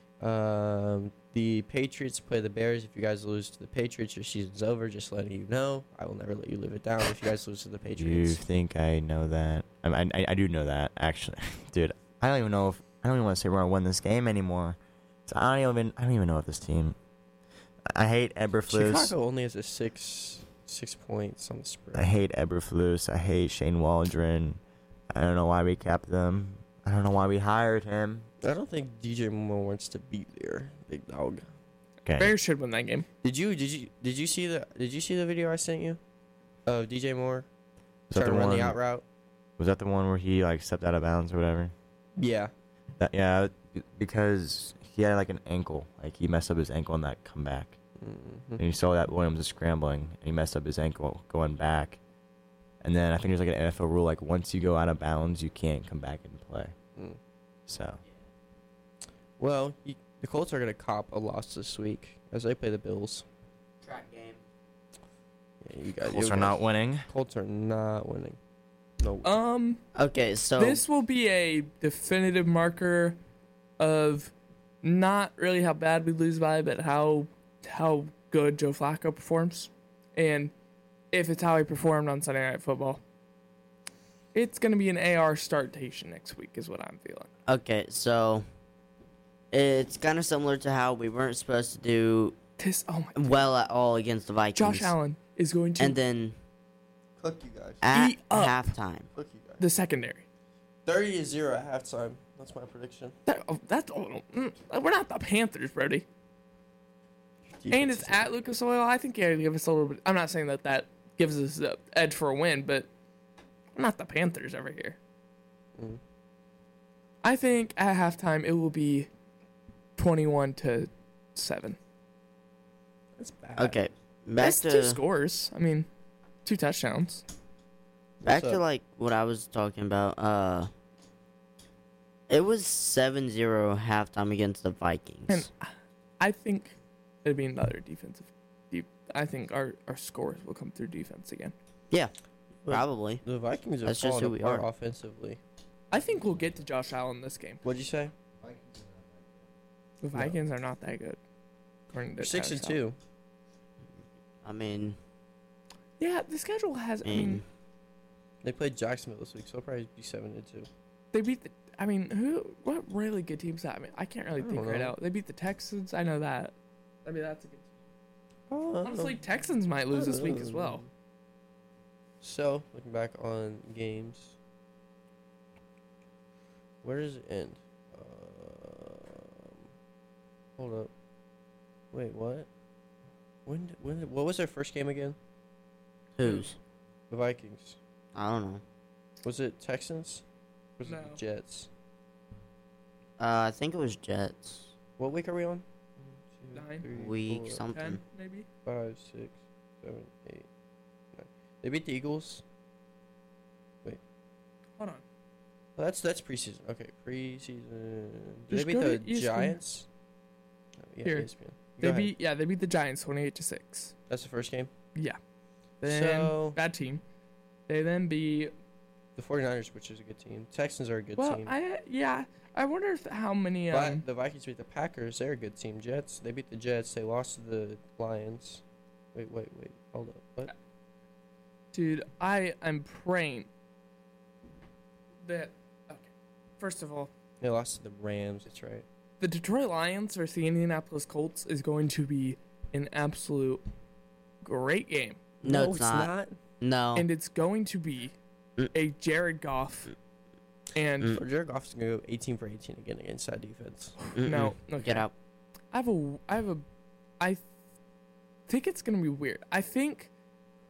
Um, the Patriots play the Bears. If you guys lose to the Patriots, your season's over. Just letting you know. I will never let you live it down if you guys lose to the Do you Patriots. think I know that? I, mean, I, I do know that, actually. Dude, I don't even know if... I don't even want to say we're going to win this game anymore. So I don't even I don't even know if this team... I hate Eberflus. Chicago only has a six six points on the spread. I hate Eberflus. I hate Shane Waldron. I don't know why we kept them. I don't know why we hired him. I don't think D J Moore wants to be there, big dog. Okay. Bears should win that game. Did you did you did you see the did you see the video I sent you of D J Moore Was that trying the to run one? the out route? Was that the one where he like stepped out of bounds or whatever? Yeah. That, yeah, because he had like an ankle. Like he messed up his ankle in that comeback. Mm-hmm. And you saw that Williams was scrambling, and he messed up his ankle going back. And then I think there's like an N F L rule, like once you go out of bounds, you can't come back and play. Mm. So Well, you, the Colts are gonna cop a loss this week as they play the Bills. Track game. Yeah, you guys. Colts you are guys- not winning. Colts are not winning. No. Um, Okay, so this will be a definitive marker of not really how bad we lose by, but how how good Joe Flacco performs, and if it's how he performed on Sunday Night Football. It's gonna be an A R startation next week, is what I'm feeling. okay, so it's kind of similar to how we weren't supposed to do This, oh my, well at all against the Vikings. Josh Allen is going to And then Cook you guys. at Eat up. halftime. Cook you guys. the secondary. Thirty to zero at halftime. That's my prediction. That, oh, that's oh, mm, we're not the Panthers, Brody. And it's at Lucas Oil. I think yeah, give us a little bit. I'm not saying that that gives us the edge for a win, but we're not the Panthers over here. Mm. I think at halftime it will be twenty-one to seven. That's bad. Okay, back That's to two scores. I mean, two touchdowns. back What's to up? like what I was talking about. Uh, it was seven zero halftime against the Vikings. And I think it'll be another defensive. Deep, I think our, our scores will come through defense again. yeah, Well, probably. The Vikings are That's just falling who we apart are. offensively. I think we'll get to Josh Allen this game. What'd you say? The Vikings are not that good. According to They're six and Travis two. I mean, Yeah, the schedule has. I I mean, mean, They played Jacksonville this week, so they'll probably be seven and two. they beat the. I mean, who? What really good teams? That I mean, I can't really I think don't right know. now. They beat the Texans. I know that. I mean, that's a good. Oh, Honestly, Texans might lose this week as well. So, looking back on games, where does it end? Um, hold up. Wait, what? When? did- When? did- What was their first game again? who's? The Vikings. I don't know. Was it Texans? Or was No. it the Jets? Uh, I think it was Jets. What week are we on? One, Nine. two, three, Week four, something. Ten, maybe. five, six, seven, eight, nine. They beat the Eagles. Hold on. Well, that's that's preseason. Okay, preseason. Did Just they go beat to the E S P N. Giants? No, yeah, Here. E S P N. Go They ahead. beat. Yeah, they beat the Giants twenty-eight to six. That's the first game. Yeah. Then So- bad team. They then beat. The 49ers, which is a good team. Texans are a good Well, team. I yeah. I wonder if how many. but Um, the Vikings beat the Packers. They're a good team. Jets. They beat the Jets. They lost to the Lions. Wait, wait, wait. Hold up. What? dude, I am praying that. Okay. First of all, They lost to the Rams. That's right. the Detroit Lions versus the Indianapolis Colts is going to be an absolute great game. No, it's, not. No. And it's going to be Mm. a Jared Goff and Mm. So Jared Goff's gonna go eighteen for eighteen again against that defense. Mm-mm. no, okay. Get out. I have a I have a I th- think it's going to be weird. I think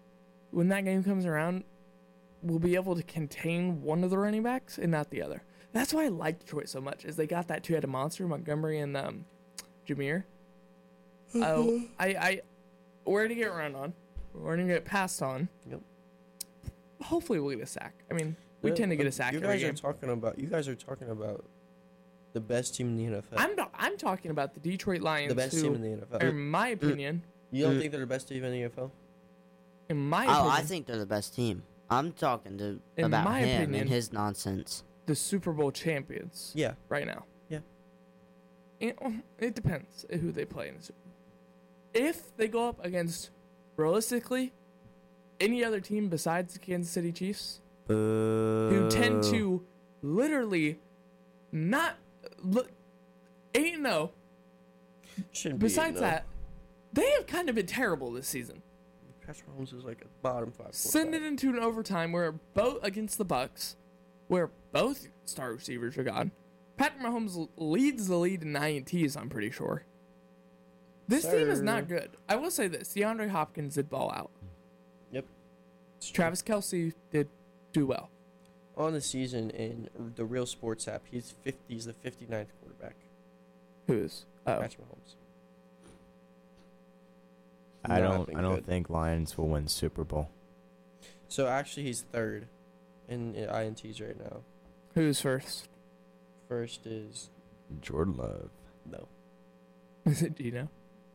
when that game comes around, we'll be able to contain one of the running backs and not the other. That's why I like Detroit so much. Is they got that two-headed monster, Montgomery and um, Jameer. Oh, I, I, we're gonna get run on. We're gonna get passed on. Yep. Hopefully, we'll get a sack. I mean, we Yeah, tend to get uh, a sack You every guys game. are talking about. You guys are talking about the best team in the N F L. I'm not, I'm talking about the Detroit Lions. the best who, team in the N F L. in my opinion, You don't Mm. think they're the best team in the N F L? in my Oh, opinion, I think they're the best team. I'm talking to In about my him opinion- and his nonsense. the Super Bowl champions Yeah. right now. Yeah. It, it depends who they play in the Super Bowl. If they go up against, realistically, any other team besides the Kansas City Chiefs, Boo. who tend to literally not look eight and zero. Shouldn't be. Besides no. that, they have kind of been terrible this season. Patrick Mahomes is like a bottom five. Send it quarterback. into an overtime where both against the Bucks, where both star receivers are gone. Patrick Mahomes l- leads the lead in I N Ts. I'm pretty sure. This team is Sir. not good. I will say this: DeAndre Hopkins did ball out. Yep. It's true. Travis Kelce did do well. On the season in the Real Sports app, he's fifty. He's the fifty-ninth quarterback. Who is? Oh, Patrick Mahomes. I Not don't. been I don't good. think Lions will win Super Bowl. So actually, he's third in, in I N Ts right now. who's first? First is Jordan Love. no. Is it Gino?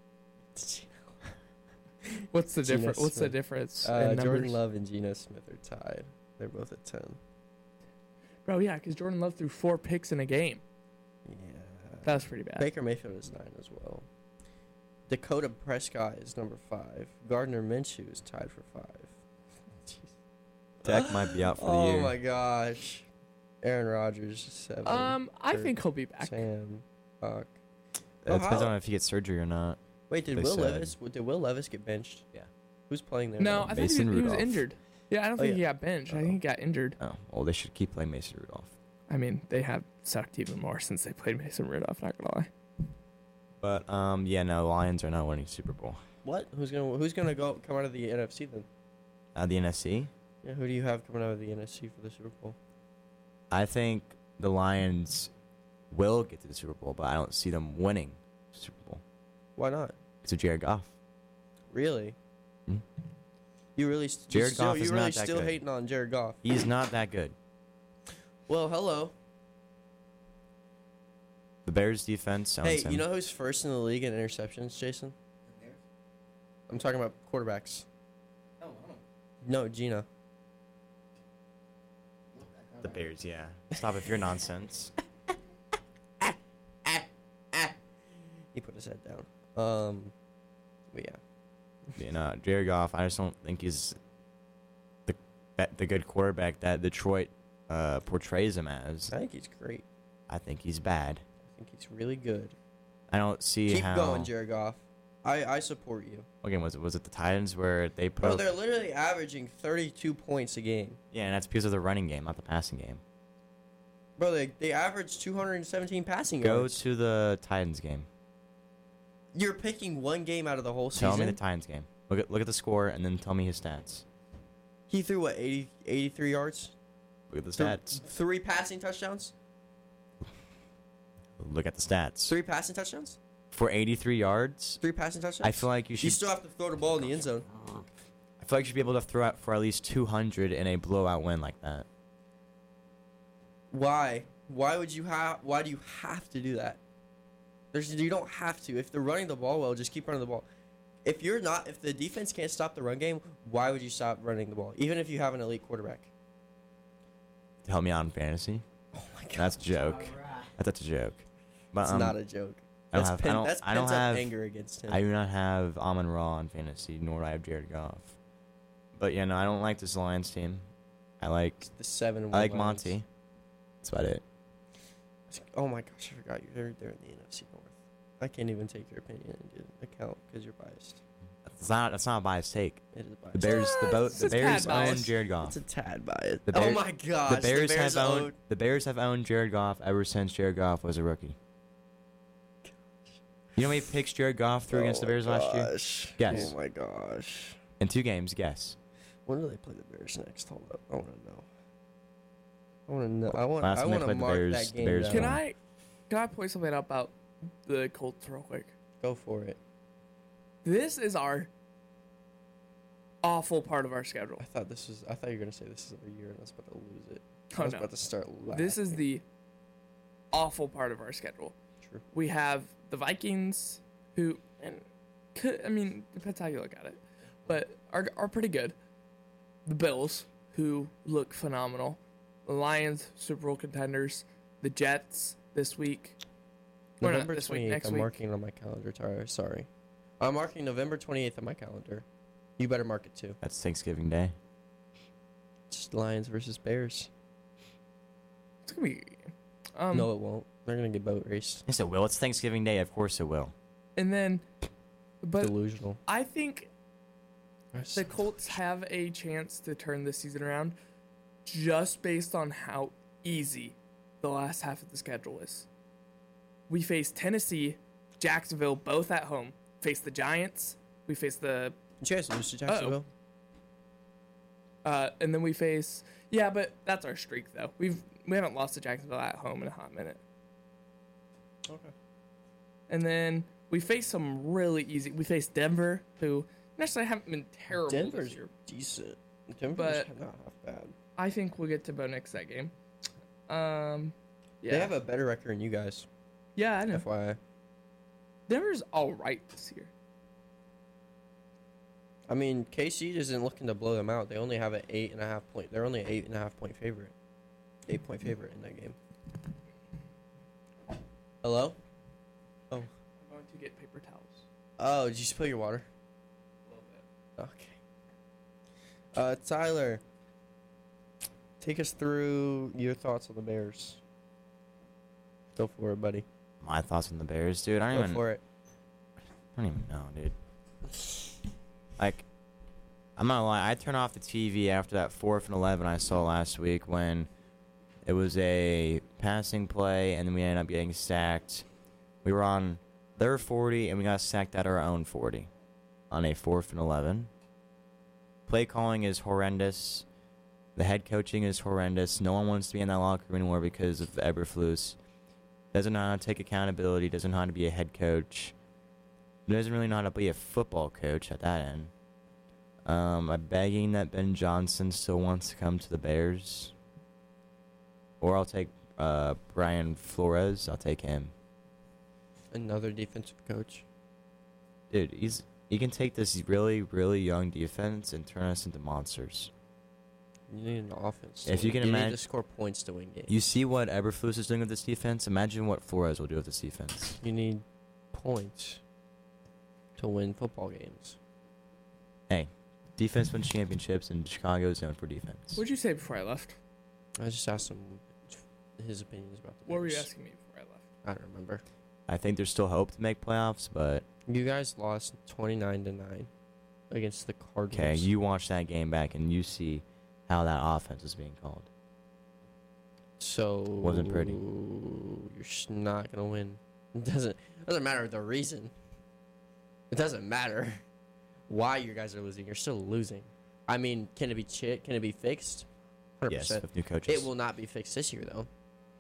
What's the Geno difference? What's the Smith. difference Uh, in numbers? Jordan Love and Geno Smith are tied. They're both at ten. Bro, yeah, because Jordan Love threw four picks in a game. Yeah. That was pretty bad. Baker Mayfield is nine as well. Dakota Prescott is number five. Gardner Minshew is tied for five. Dak might be out for the oh year. my gosh. Aaron Rodgers is seven. Um, I Third. think he'll be back. Sam. Buck. It Oh, depends how- on if he gets surgery or not. Wait, did They Will said- Levis? Did Will Levis get benched? Yeah. Who's playing there? No, now? I think he, Mason he was Rudolph. injured. Yeah, I don't Oh, think he yeah. got benched. I think he got injured. Oh, well, they should keep playing Mason Rudolph. I mean, they have sucked even more since they played Mason Rudolph. Not gonna lie. But um, yeah, no, Lions are not winning Super Bowl. What? Who's gonna Who's gonna go come out of the N F C then? Uh, the N F C. Yeah, who do you have coming out of the N F C for the Super Bowl? I think the Lions will get to the Super Bowl, but I don't see them winning the Super Bowl. Why not? It's a Jared Goff. Really? Hmm? You really? St- Jared you still, Goff you is really not that still good. hating on Jared Goff? He's not that good. Well, hello. The Bears defense sounds Hey, him. you know who's first in the league in interceptions, Jason? I'm talking about quarterbacks. Oh, wow. No, Gina. the Bears, yeah. Stop if you're nonsense. He put his head down. Um, but yeah. You know, Jared Goff, I just don't think he's the that- the good quarterback that Detroit uh, portrays him as. I think he's great. I think he's bad. I think he's really good. I don't see Keep how. going, Jared Goff. I, I support you. What game was it? Was it the Titans where they put? Bro, up- they're literally averaging thirty-two points a game. yeah, and that's because of the running game, not the passing game. Bro, they, they average two hundred seventeen passing Go yards. to the Titans game. You're picking one game out of the whole Tell season. me the Titans game. Look at look at the score and then tell me his stats. He threw, what, eighty, eighty-three yards? Look at the Th- stats. Three passing touchdowns? Look at the stats. Three passing touchdowns? For eighty-three yards, Three passing touchdowns? I feel like you should. You still have to throw the ball in the end zone. I feel like you should be able to throw out for at least two hundred in a blowout win like that. Why? Why would you have? Why do you have to do that? There's you don't have to. If they're running the ball well, just keep running the ball. If you're not, if the defense can't stop the run game, why would you stop running the ball? Even if you have an elite quarterback. To help me out in fantasy. Oh my god, That's a joke. That's, that's a joke. But it's um, not a joke. I don't That's have. I pen, don't. that's I don't pent up have. anger against him. I do not have Amon Ra on fantasy, nor do I have Jared Goff. But yeah, no, I don't like this Lions team. I like. the seven. and I one like Lions. Monty. That's about it. Oh my gosh, I forgot you. They're they're in the N F C North. I can't even take your opinion into account because you're biased. That's not. That's not a biased take. It is biased. The Bears. The, bo- It's the a tad Bears own biased. Jared Goff. It's a tad biased. The oh Bear- my gosh, The Bears, the Bears have own. owned. The Bears have owned Jared Goff ever since Jared Goff was a rookie. You know how many picks Jared Goff threw against the Bears last year? year? Guess. Oh my gosh. In two games, guess. When do they play the Bears next? Hold up, I want to know. I want to know. I want. Last I time they want to played the mark Bears, that the game. Bears down. Can won. I can I point something out about the Colts real quick? Go for it. This is our awful part of our schedule. I thought this was. I thought you were gonna say this is our year, and I was about to lose it. Oh, I was no. about to start. This is laughing. the awful part of our schedule. True. We have the Vikings, who, and could, I mean, depends how you look at it, but are are pretty good. The Bills, who look phenomenal. The Lions, Super Bowl contenders. The Jets this week. Or not November this week, twenty-eighth. next I'm week. marking on my calendar. Tyler. Sorry. I'm marking November twenty-eighth on my calendar. You better mark it too. That's Thanksgiving Day. It's Lions versus Bears. It's gonna be. Um, no, it won't. They're gonna get boat raced. Yes, it will. It's Thanksgiving Day. Of course it will. And then, but Delusional. I think the Colts have a chance to turn this season around just based on how easy the last half of the schedule is. We face Tennessee, Jacksonville, both at home. Face the Giants. We face the, Did you guys lose to Jacksonville? uh, and then we face, yeah, but that's our streak though. We've we haven't lost to Jacksonville at home in a hot minute. Okay. And then we face some really easy. We face Denver, who necessarily haven't been terrible Denver's this year. decent. Denver's But- not half bad. I think we'll get to Bo Nix that game. Um, yeah, They have a better record than you guys. yeah, I know. F Y I. Denver's all right this year. I mean, K C isn't looking to blow them out. They only have an eight and a half point. They're only an eight and a half point favorite. Eight point favorite in that game. Hello? Oh. I'm going to get paper towels. Oh, did you spill your water? A little bit. Okay. Uh, Tyler, take us through your thoughts on the Bears. Go for it, buddy. My thoughts on the Bears, dude. I don't Go even. for it. I don't even know, dude. Like, I'm not gonna lie. I turned off the T V after that fourth and eleven I saw last week when it was a passing play and then we ended up getting sacked. We were on their forty and we got sacked at our own forty on a fourth and eleven. Play calling is horrendous. The head coaching is horrendous. No one wants to be in that locker room anymore because of Eberflus. Doesn't know how to take accountability. Doesn't know how to be a head coach. Doesn't really know how to be a football coach at that end. Um, I'm begging that Ben Johnson still wants to come to the Bears. Or I'll take uh, Brian Flores. I'll take him. Another defensive coach. Dude, he's he can take this really, really young defense and turn us into monsters. You need an offense. If you can you need imagine- to score points to win games. You see what Eberflus is doing with this defense? Imagine what Flores will do with this defense. You need points to win football games. Hey, defense wins championships, and Chicago is known for defense. What'd you say before I left? I just asked him his opinions about the What were you Bears. asking me before I left? I don't remember. I think there's still hope to make playoffs, but You guys lost twenty-nine to nine against the Cardinals. okay, you watch that game back and you see how that offense is being called. So Wasn't pretty. You're just not gonna win. It doesn't doesn't matter the reason. It doesn't matter why you guys are losing. You're still losing. I mean, can it be chi- Can it be fixed? one hundred Yes, percent. with new coaches. It will not be fixed this year, though.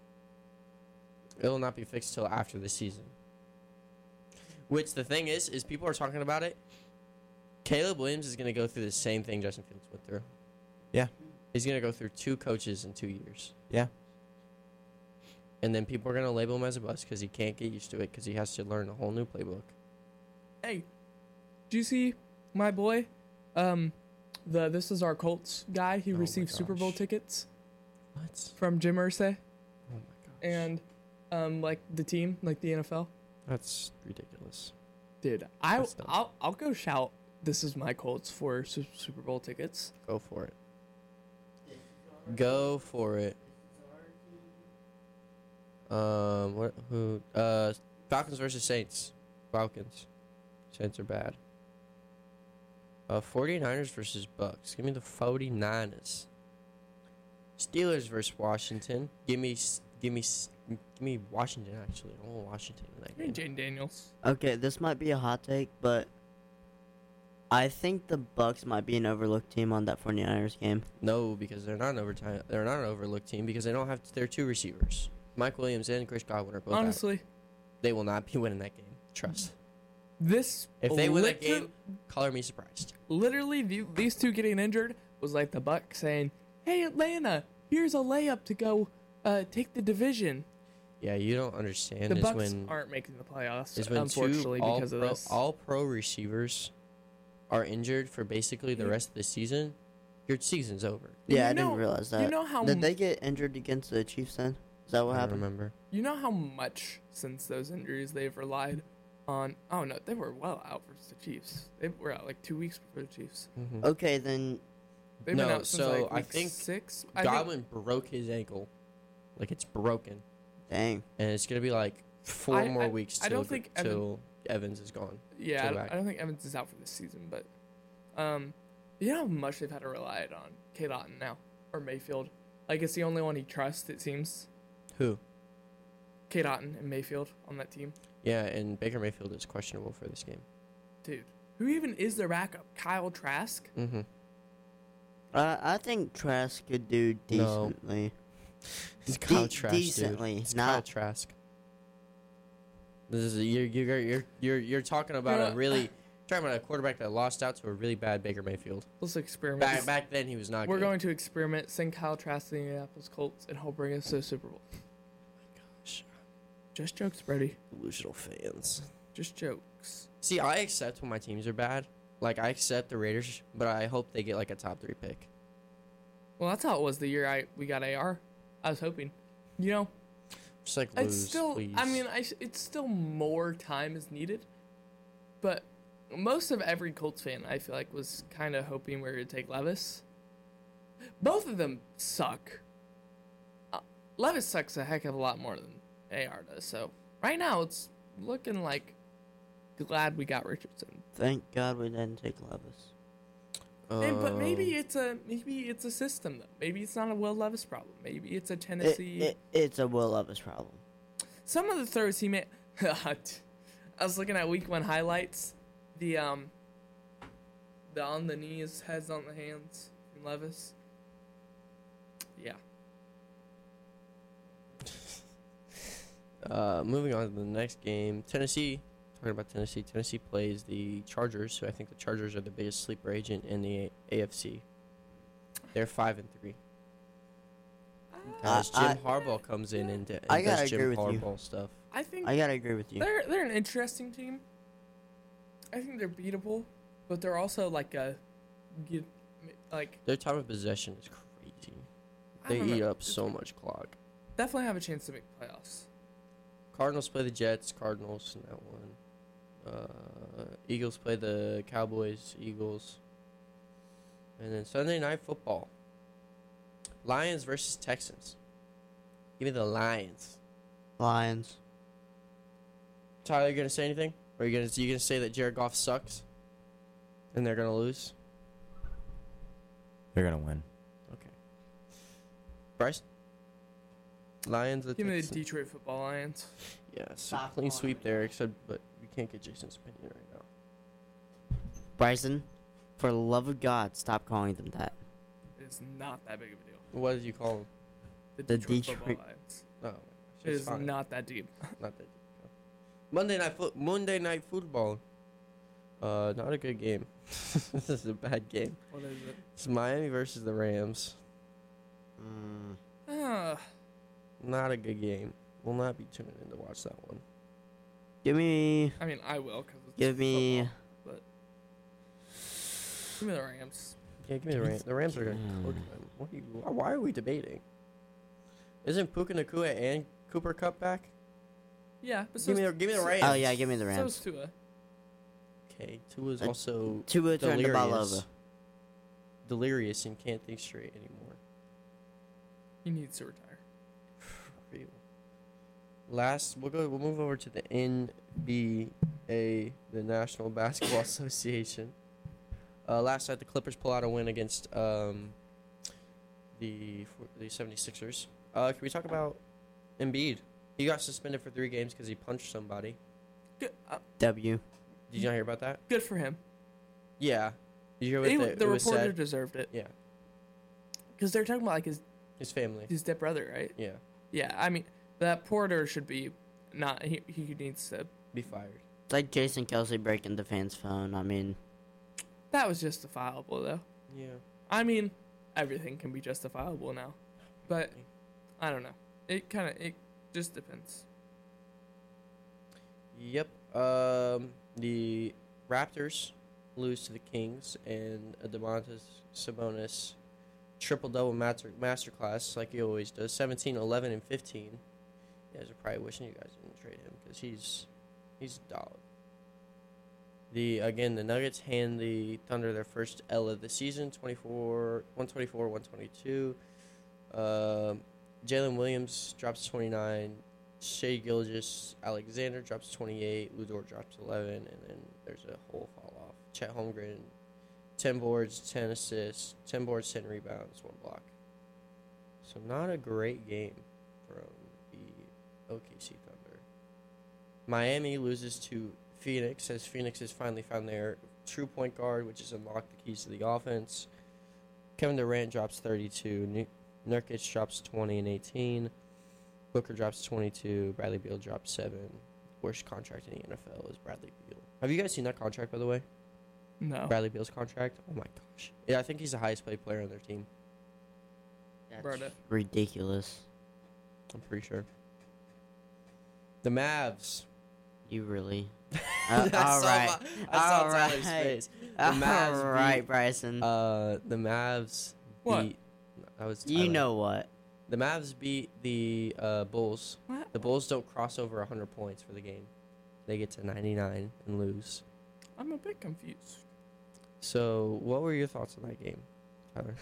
It will not be fixed till after the season. Which the thing is, is people are talking about it. Caleb Williams is going to go through the same thing Justin Fields went through. Yeah. He's going to go through two coaches in two years. Yeah. And then people are going to label him as a bust because he can't get used to it because he has to learn a whole new playbook. Hey, do you see my boy? Um, the This Is Our Colts guy. He Oh my received Super Bowl gosh. tickets What? from Jim Irsay Oh my gosh. and um, like the team, like the N F L. That's ridiculous. Dude, I That's dumb. I'll I'll go shout. This is my Colts for Su- Super Bowl tickets. Go for it. Go for it. Um, what? Who? Uh, Falcons versus Saints. Falcons. Saints are bad. Uh, 49ers versus Bucks. Give me the 49ers. Steelers versus Washington. Give me, s- give me, s- give me Washington. Actually, I want Washington in that Hey, game. Jane Daniels. Okay, this might be a hot take, but I think the Bucks might be an overlooked team on that 49ers game. No, because they're not an overtime. They're not an overlooked team because they don't have their two receivers. Mike Williams and Chris Godwin are both out. Honestly, They will not be winning that game. Trust. this If they win that liter- game, color me surprised. literally the, these two getting injured was like the Bucks saying, "Hey Atlanta, here's a layup to go uh, take the division." Yeah, you don't understand The is Bucks when aren't making the playoffs, is when unfortunately, two all because of pro, this. all pro receivers are injured for basically the Yeah. rest of the season. Your season's over. You Yeah, I know- didn't realize that. you know how Did m- they get injured against the Chiefs then? Is that what I don't happened? remember. You know how much since those injuries they've relied on. Oh no, they were well out versus the Chiefs. They were out like two weeks before the Chiefs. Mhm. Okay, then They've No, been out since so like I week think six. I think, Godwin broke his ankle, like it's broken, dang. and it's gonna be like four I- more I- weeks I till, don't think Evan- till Evans is gone. yeah, to I don't, back. I don't think Evans is out for this season, but um, you know how much they've had to rely on K. Dotton now or Mayfield. Like it's the only one he trusts. It seems Who? K. Dotton and Mayfield on that team, Yeah, and Baker Mayfield is questionable for this game. dude. Who even is their backup? Kyle Trask. Mm-hmm. Uh, I think Trask could do No. decently. It's Kyle De- Trask, decently, dude. It's Kyle not- Trask. This is a, you're, you're you're you're you're talking about a Uh, really talking about a quarterback that lost out to a really bad Baker Mayfield. Let's experiment. Back back then he was not. We're good. going to experiment. Send Kyle Trask to the Indianapolis Colts, and he'll bring us to the Super Bowl. Gosh, Just jokes, Brady. delusional fans. Just jokes. See, I accept when my teams are bad. Like I accept the Raiders, but I hope they get like a top three pick. Well, that's how it was the year I we got A R. I was hoping. You know, Just like lose, it's still. please. I mean, I s- it's still more time is needed, but most of every Colts fan I feel like was kind of hoping we were gonna take Levis. Both of them suck. Uh, Levis sucks a heck of a lot more than A R does. So right now it's looking like glad we got Richardson. Thank God we didn't take Levis. Hey, but maybe Um, it's a maybe it's a system though. Maybe it's not a Will Levis problem. Maybe it's a It, Tennessee. it, it's a Will Levis problem. Some of the throws he made. I was looking at week one highlights. The um, the on the knees, heads on the hands from Levis. Yeah. Uh, moving on to the next game, Tennessee. Talking about Tennessee, Tennessee plays the Chargers, who I think the Chargers are the biggest sleeper agent in the A F C. They're five and three. Uh, As Jim I- Harbaugh comes in and, d- and I gotta does Jim agree with you. Harbaugh stuff. I think I gotta agree with you. they're they're an interesting team. I think they're beatable, but they're also like a, get, like Their time of possession is crazy. I They don't know. eat up so much clock. Definitely have a chance to make playoffs. Cardinals play the Jets. Cardinals in that one. Uh, Eagles play the Cowboys. Eagles. And then Sunday Night Football. Lions versus Texans. Give me the Lions. Lions. Tyler, you gonna say anything? Or are you gonna you gonna say that Jared Goff sucks? And they're gonna lose? They're gonna win. Okay. Bryce? Lions. The Give me the Texans. Detroit Football Lions. Yeah, so Stop clean calling sweep me there, that. except but we can't get Jason's opinion right now. Bryson, for the love of God, stop calling them that. It's not that big of a deal. What did you call him? The The Detroit, Detroit- Football Lions. Oh, It it's is fine. not that deep. Not that. Monday night foot. Monday night football. Uh, not a good game. This is a bad game. What is it? It's Miami versus the Rams. Mm. Ah, Not a good game. Will not be tuning in to watch that one. Give me, I mean, I will because it's give me. football, but give me the Rams. Yeah, give me the Rams. The Rams are gonna Mm. cook them. What are you, why are we debating? Isn't Puka Nakua and Cooper Cup back? Yeah, but Give me, so's- the, give me the so- Rams. Oh yeah, give me the So's Rams. Tua. Okay, Tua's Uh, also Tua turned the ball delirious. over. delirious and can't think straight anymore. He needs to retire. For real. Last, we'll go. We'll move over to the N B A, the National Basketball Association. Uh, last night, the Clippers pull out a win against um, the the 76ers. Uh, can we talk about Embiid? He got suspended for three games because he punched somebody. Good, uh, W. Did you not hear about that? good for him. Yeah. Did you hear what They, the, the it was reporter said? deserved it Yeah. because they're talking about like his His family. his dead brother, right? Yeah. Yeah, I mean that porter should be not. He, he needs to. Be fired. It's like Jason Kelsey breaking the fan's phone. I mean, That was justifiable though. Yeah. I mean, everything can be justifiable now, but I don't know. It kind of it just depends. Yep. Um, the Raptors lose to the Kings, and a Domantas Sabonis triple-double master masterclass like he always does, seventeen, eleven, and fifteen. You guys are probably wishing you guys didn't trade him because he's he's a dog. The again, the Nuggets hand the Thunder their first L of the season, twenty-four, one twenty-four, one twenty-two. Um, Jalen Williams drops twenty-nine. Shea Gilgeous Alexander drops twenty-eight. Ludor drops eleven, and then there's a whole fall off. Chet Holmgren, ten boards, ten assists, ten boards, ten rebounds, one block. So not a great game from the O K C Thunder. Miami loses to Phoenix as Phoenix has finally found their true point guard, which has unlocked the keys to the offense. Kevin Durant drops thirty-two. Nurkic drops twenty and eighteen. Booker drops twenty-two. Bradley Beal drops seven. Worst contract in the N F L is Bradley Beal. Have you guys seen that contract, by the way? No, Bradley Beal's contract? Oh, my gosh. Yeah, I think he's the highest paid player on their team. that's Brother. ridiculous. I'm pretty sure. The Mavs. You really? Uh, I all saw right. my- I saw All Tyler's right. face. The All Mavs right, beat- Bryson. Uh, the Mavs What? beat. I was. you Tyler. know what? The Mavs beat the uh, Bulls. What? The Bulls don't cross over one hundred points for the game. They get to ninety-nine and lose. I'm a bit confused. So, what were your thoughts on that game, Tyler?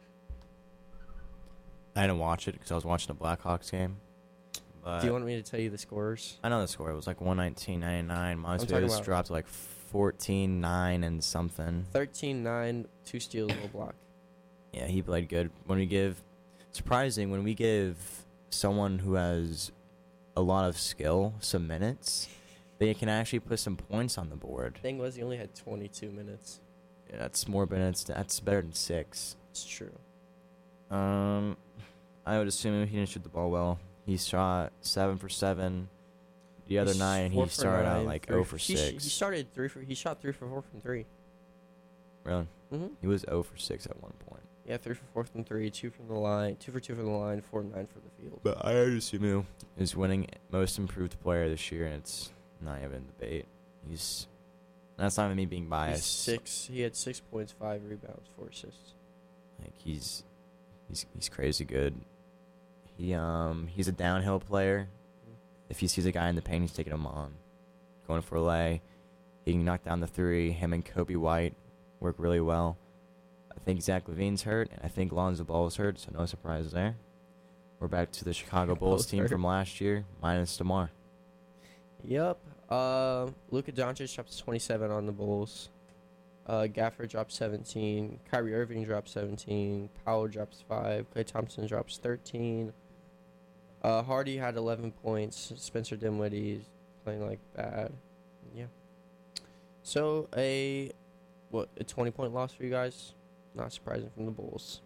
I didn't watch it because I was watching the Blackhawks game. But Do you want me to tell you the scores? I know the score. It was like one nineteen ninety-nine. Miles I'm talking Davis about- dropped to like fourteen nine and something. thirteen nine, two steals, no block. Yeah, he played good. When we give, surprising, when we give someone who has a lot of skill some minutes, they can actually put some points on the board. Thing was, he only had twenty-two minutes. Yeah, that's more minutes. That's better than six. It's true. Um, I would assume he didn't shoot the ball well. He shot seven for seven. The other He's nine, four he for started out nine, like three zero for he sh- six. He started three for. He shot three for four from three. Really? Mm-hmm. He was zero for six at one point. Yeah, three for four from three, two from the line, two for two from the line, four and nine from the field. But Ayodasumu is winning most improved player this year, and it's not even a debate. He's that's not even me being He's biased. six. He had six points, five rebounds, four assists. Like he's he's he's crazy good. He um he's a downhill player. If he sees a guy in the paint, he's taking him on, going for a lay. He can knock down the three. Him and Kobe White work really well. I think Zach Levine's hurt, and I think Lonzo Ball is hurt, so no surprise there. We're back to the Chicago Bulls Both team hurt. from last year, minus DeMar. Yep. Uh, Luka Doncic drops twenty-seven on the Bulls. Uh, Gafford drops seventeen. Kyrie Irving drops seventeen. Powell drops five. Klay Thompson drops thirteen. Uh, Hardy had eleven points. Spencer Dinwiddie playing like bad. Yeah. So a what a twenty-point loss for you guys. Not surprising from the Bulls.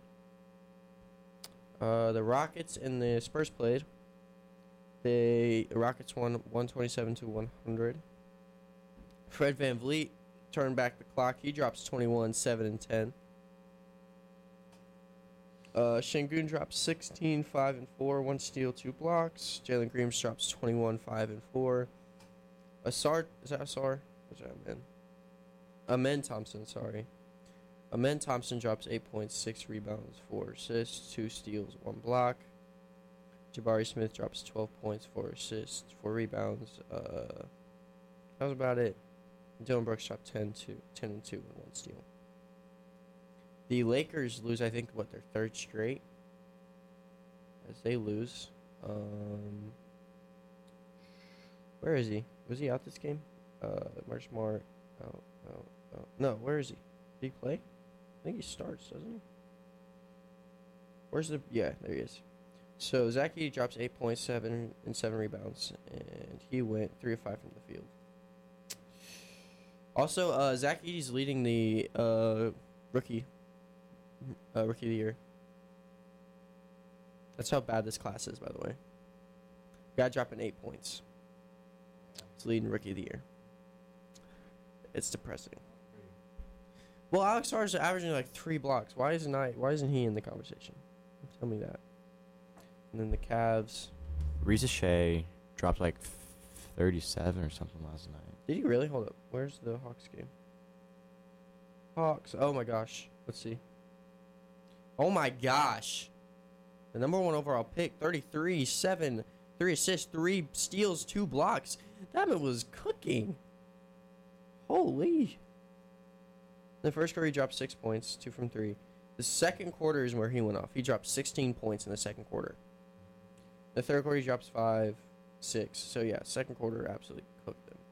Uh, the Rockets and the Spurs played. The Rockets won one twenty-seven to one hundred. Fred Van Vliet turned back the clock. He drops twenty-one, seven, and ten. Uh, Şengün drops sixteen, five, and four. One steal, two blocks. Jalen Green drops twenty-one, five, and four. Asar, is that Asar? Is that Amen? Amen Thompson, sorry. Amen Thompson drops eight points, six rebounds, four assists, two steals, one block. Jabari Smith drops twelve points, four assists, four rebounds. Uh, that was about it. Dylan Brooks dropped ten, two, ten and two, and one steal. The Lakers lose, I think, what, their third straight? As they lose. Um, where is he? Was he out this game? Uh, Mark Smart. Oh, oh, oh. No, where is he? Did he play? I think he starts, doesn't he? Where's the... Yeah, there he is. So, Zaki drops eight point seven and seven rebounds, and he went three of five from the field. Also, uh, Zach Eady's leading the uh, rookie uh, rookie of the year. That's how bad this class is, by the way. Guy dropping eight points. He's leading rookie of the year. It's depressing. Well, Alex Sarge is averaging like three blocks. Why isn't I? Why isn't he in the conversation? Tell me that. And then the Cavs. Reza Shea dropped like thirty-seven or something last night. Did he really? Hold up. Where's the Hawks game? Hawks. Oh my gosh. Let's see. Oh my gosh. The number one overall pick, thirty-three, seven, three assists, three steals, two blocks. That man was cooking. Holy. The first quarter, he dropped six points, two from three. The second quarter is where he went off. He dropped sixteen points in the second quarter. The third quarter, he drops five, six. So, yeah, second quarter absolutely cooked them.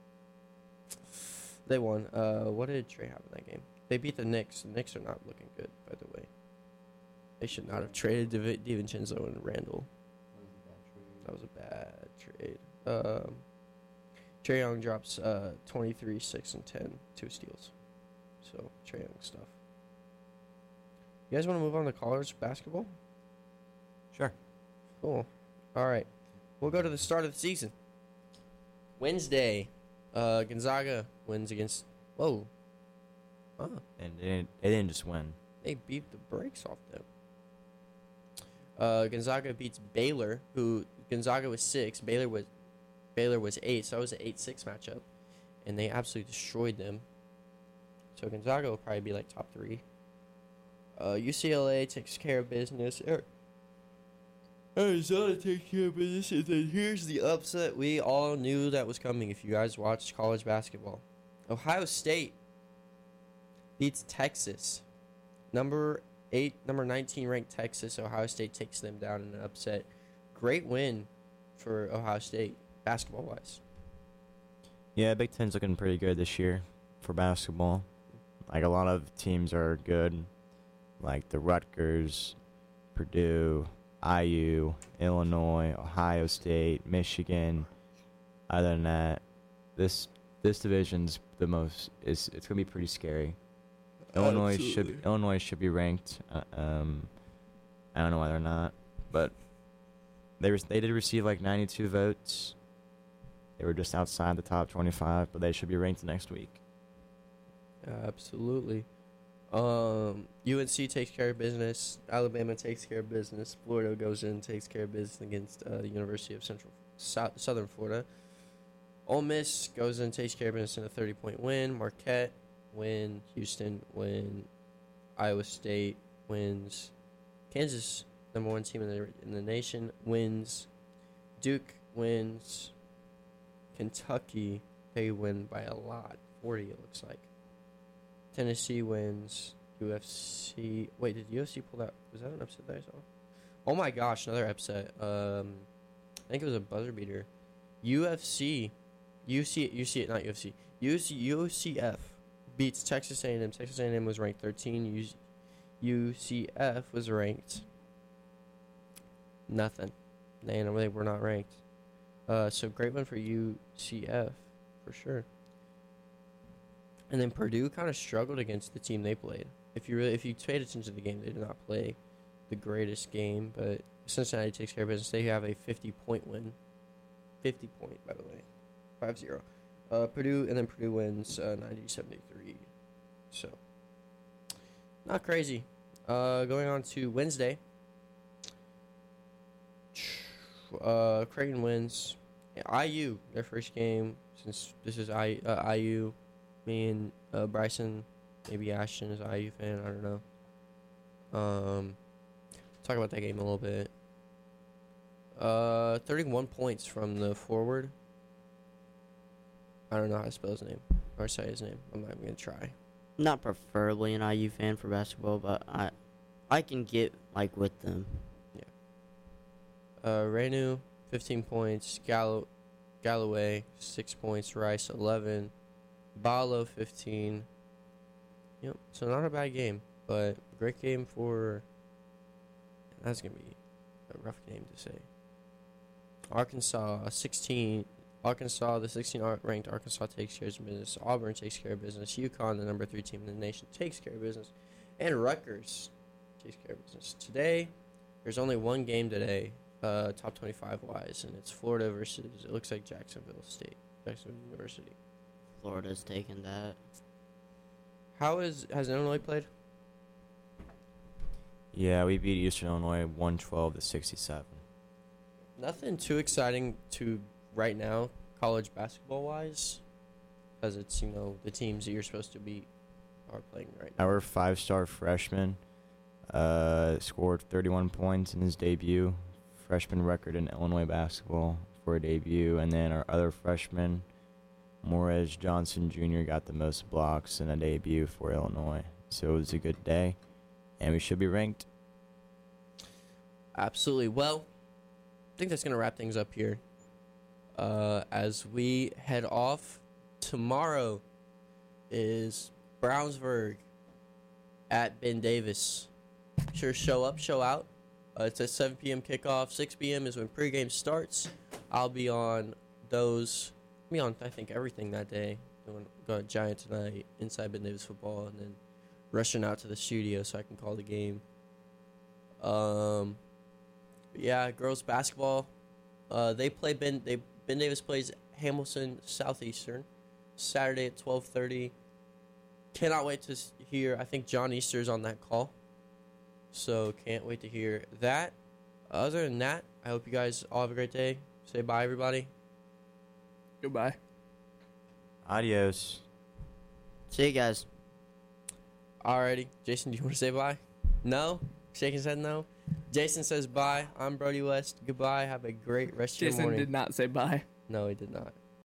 They won. Uh, what did Trey have in that game? They beat the Knicks. The Knicks are not looking good, by the way. They should not have traded Div- DiVincenzo and Randall. That was a bad trade. Um, Trae Young drops uh, twenty-three, six, and ten, two steals. So, Trae Young stuff. You guys want to move on to college basketball? Sure. Cool. All right. We'll go to the start of the season. Wednesday, uh, Gonzaga wins against... Whoa. Oh, And they didn't, they didn't just win. they beat the brakes off them. Uh, Gonzaga beats Baylor, who Gonzaga was six, Baylor was Baylor was eight, so it was an eight six matchup, and they absolutely destroyed them. So Gonzaga will probably be like top three. Uh, U C L A takes care of business. Ar- Arizona takes care of business, and then here's the upset we all knew that was coming if you guys watched college basketball. Ohio State beats Texas. Number eight, number nineteen ranked Texas. Ohio State takes them down in an upset. Great win for Ohio State, basketball-wise. Yeah, Big Ten's looking pretty good this year for basketball. Like, a lot of teams are good, like the Rutgers, Purdue, I U, Illinois, Ohio State, Michigan. Other than that, this this division's the most is it's gonna be pretty scary. Illinois should Absolutely. Illinois should be ranked. Uh, um, I don't know why they're not, but they re- they did receive like ninety-two votes. They were just outside the top twenty-five, but they should be ranked next week. Absolutely. Um, U N C takes care of business. Alabama takes care of business. Florida goes in and takes care of business against uh, the University of Central South, Southern Florida. Ole Miss goes in and takes care of business in a thirty-point win. Marquette win. Houston win. Iowa State wins. Kansas, number one team in the in the nation, wins. Duke wins. Kentucky, they win by a lot. forty, it looks like. Tennessee wins. U F C. Wait, did U F C pull that? Was that an upset that I saw? Oh my gosh, another upset. Um, I think it was a buzzer beater. U F C. U C. U C. Not U F C. U C. U C F beats Texas A and M. Texas A and M was ranked thirteen. U C F was ranked nothing. They, they were not ranked. Uh, so great win for U C F for sure. And then Purdue kind of struggled against the team they played. If you really, if you paid attention to the game, they did not play the greatest game. But Cincinnati takes care of business. They have a fifty-point win. fifty point, by the way, five zero. Uh, Purdue and then Purdue wins uh, ninety seventy-three. So not crazy. Uh, going on to Wednesday. Uh, Creighton wins. I U, their first game since this is I uh, I U. Me and uh, Bryson, maybe Ashton is an I U fan. I don't know. Um, talk about that game a little bit. Uh, thirty-one points from the forward. I don't know how to spell his name or say his name. I'm not even gonna try. Not preferably an I U fan for basketball, but I I can get like with them. Uh, Renu, fifteen points. Gallo, Galloway, six points. Rice, eleven. Balo, fifteen. Yep. So not a bad game, but great game for. That's gonna be a rough game to say. Arkansas, sixteen. Arkansas, the sixteenth ranked Arkansas takes care of business. Auburn takes care of business. UConn, the number three team in the nation, takes care of business. And Rutgers takes care of business. Today, there's only one game today, uh, top twenty-five wise, and it's Florida versus, it looks like Jacksonville State, Jacksonville University. Florida's taking that. How is, has Illinois played? Yeah, we beat Eastern Illinois one twelve to sixty-seven. Nothing too exciting to right now, college basketball wise, because it's, you know, the teams that you're supposed to beat are playing right now. Our five-star freshman uh, scored thirty-one points in his debut, freshman record in Illinois basketball for a debut. And then our other freshman, Morez Johnson Junior, got the most blocks in a debut for Illinois. So it was a good day, and we should be ranked. Absolutely. Well, I think that's going to wrap things up here. Uh, as we head off, tomorrow is Brownsburg at Ben Davis. Sure, show up, show out. Uh, it's a seven p.m. kickoff. six p.m. is when pregame starts. I'll be on those. I'll be on, I think, everything that day. Doing got Giant tonight, inside Ben Davis football, and then rushing out to the studio so I can call the game. Um, yeah, girls basketball. Uh, they play Ben. They Ben Davis plays Hamilton Southeastern Saturday at twelve thirty. Cannot wait to hear. I think John Easter's on that call, so can't wait to hear that. Other than that, I hope you guys all have a great day. Say bye, everybody. Goodbye. Adios. See you guys. Alrighty, Jason, do you want to say bye? No? Shaking his head no? Jason says bye. I'm Brody West. Goodbye. Have a great rest of your Jason morning. did not say bye. No, he did not.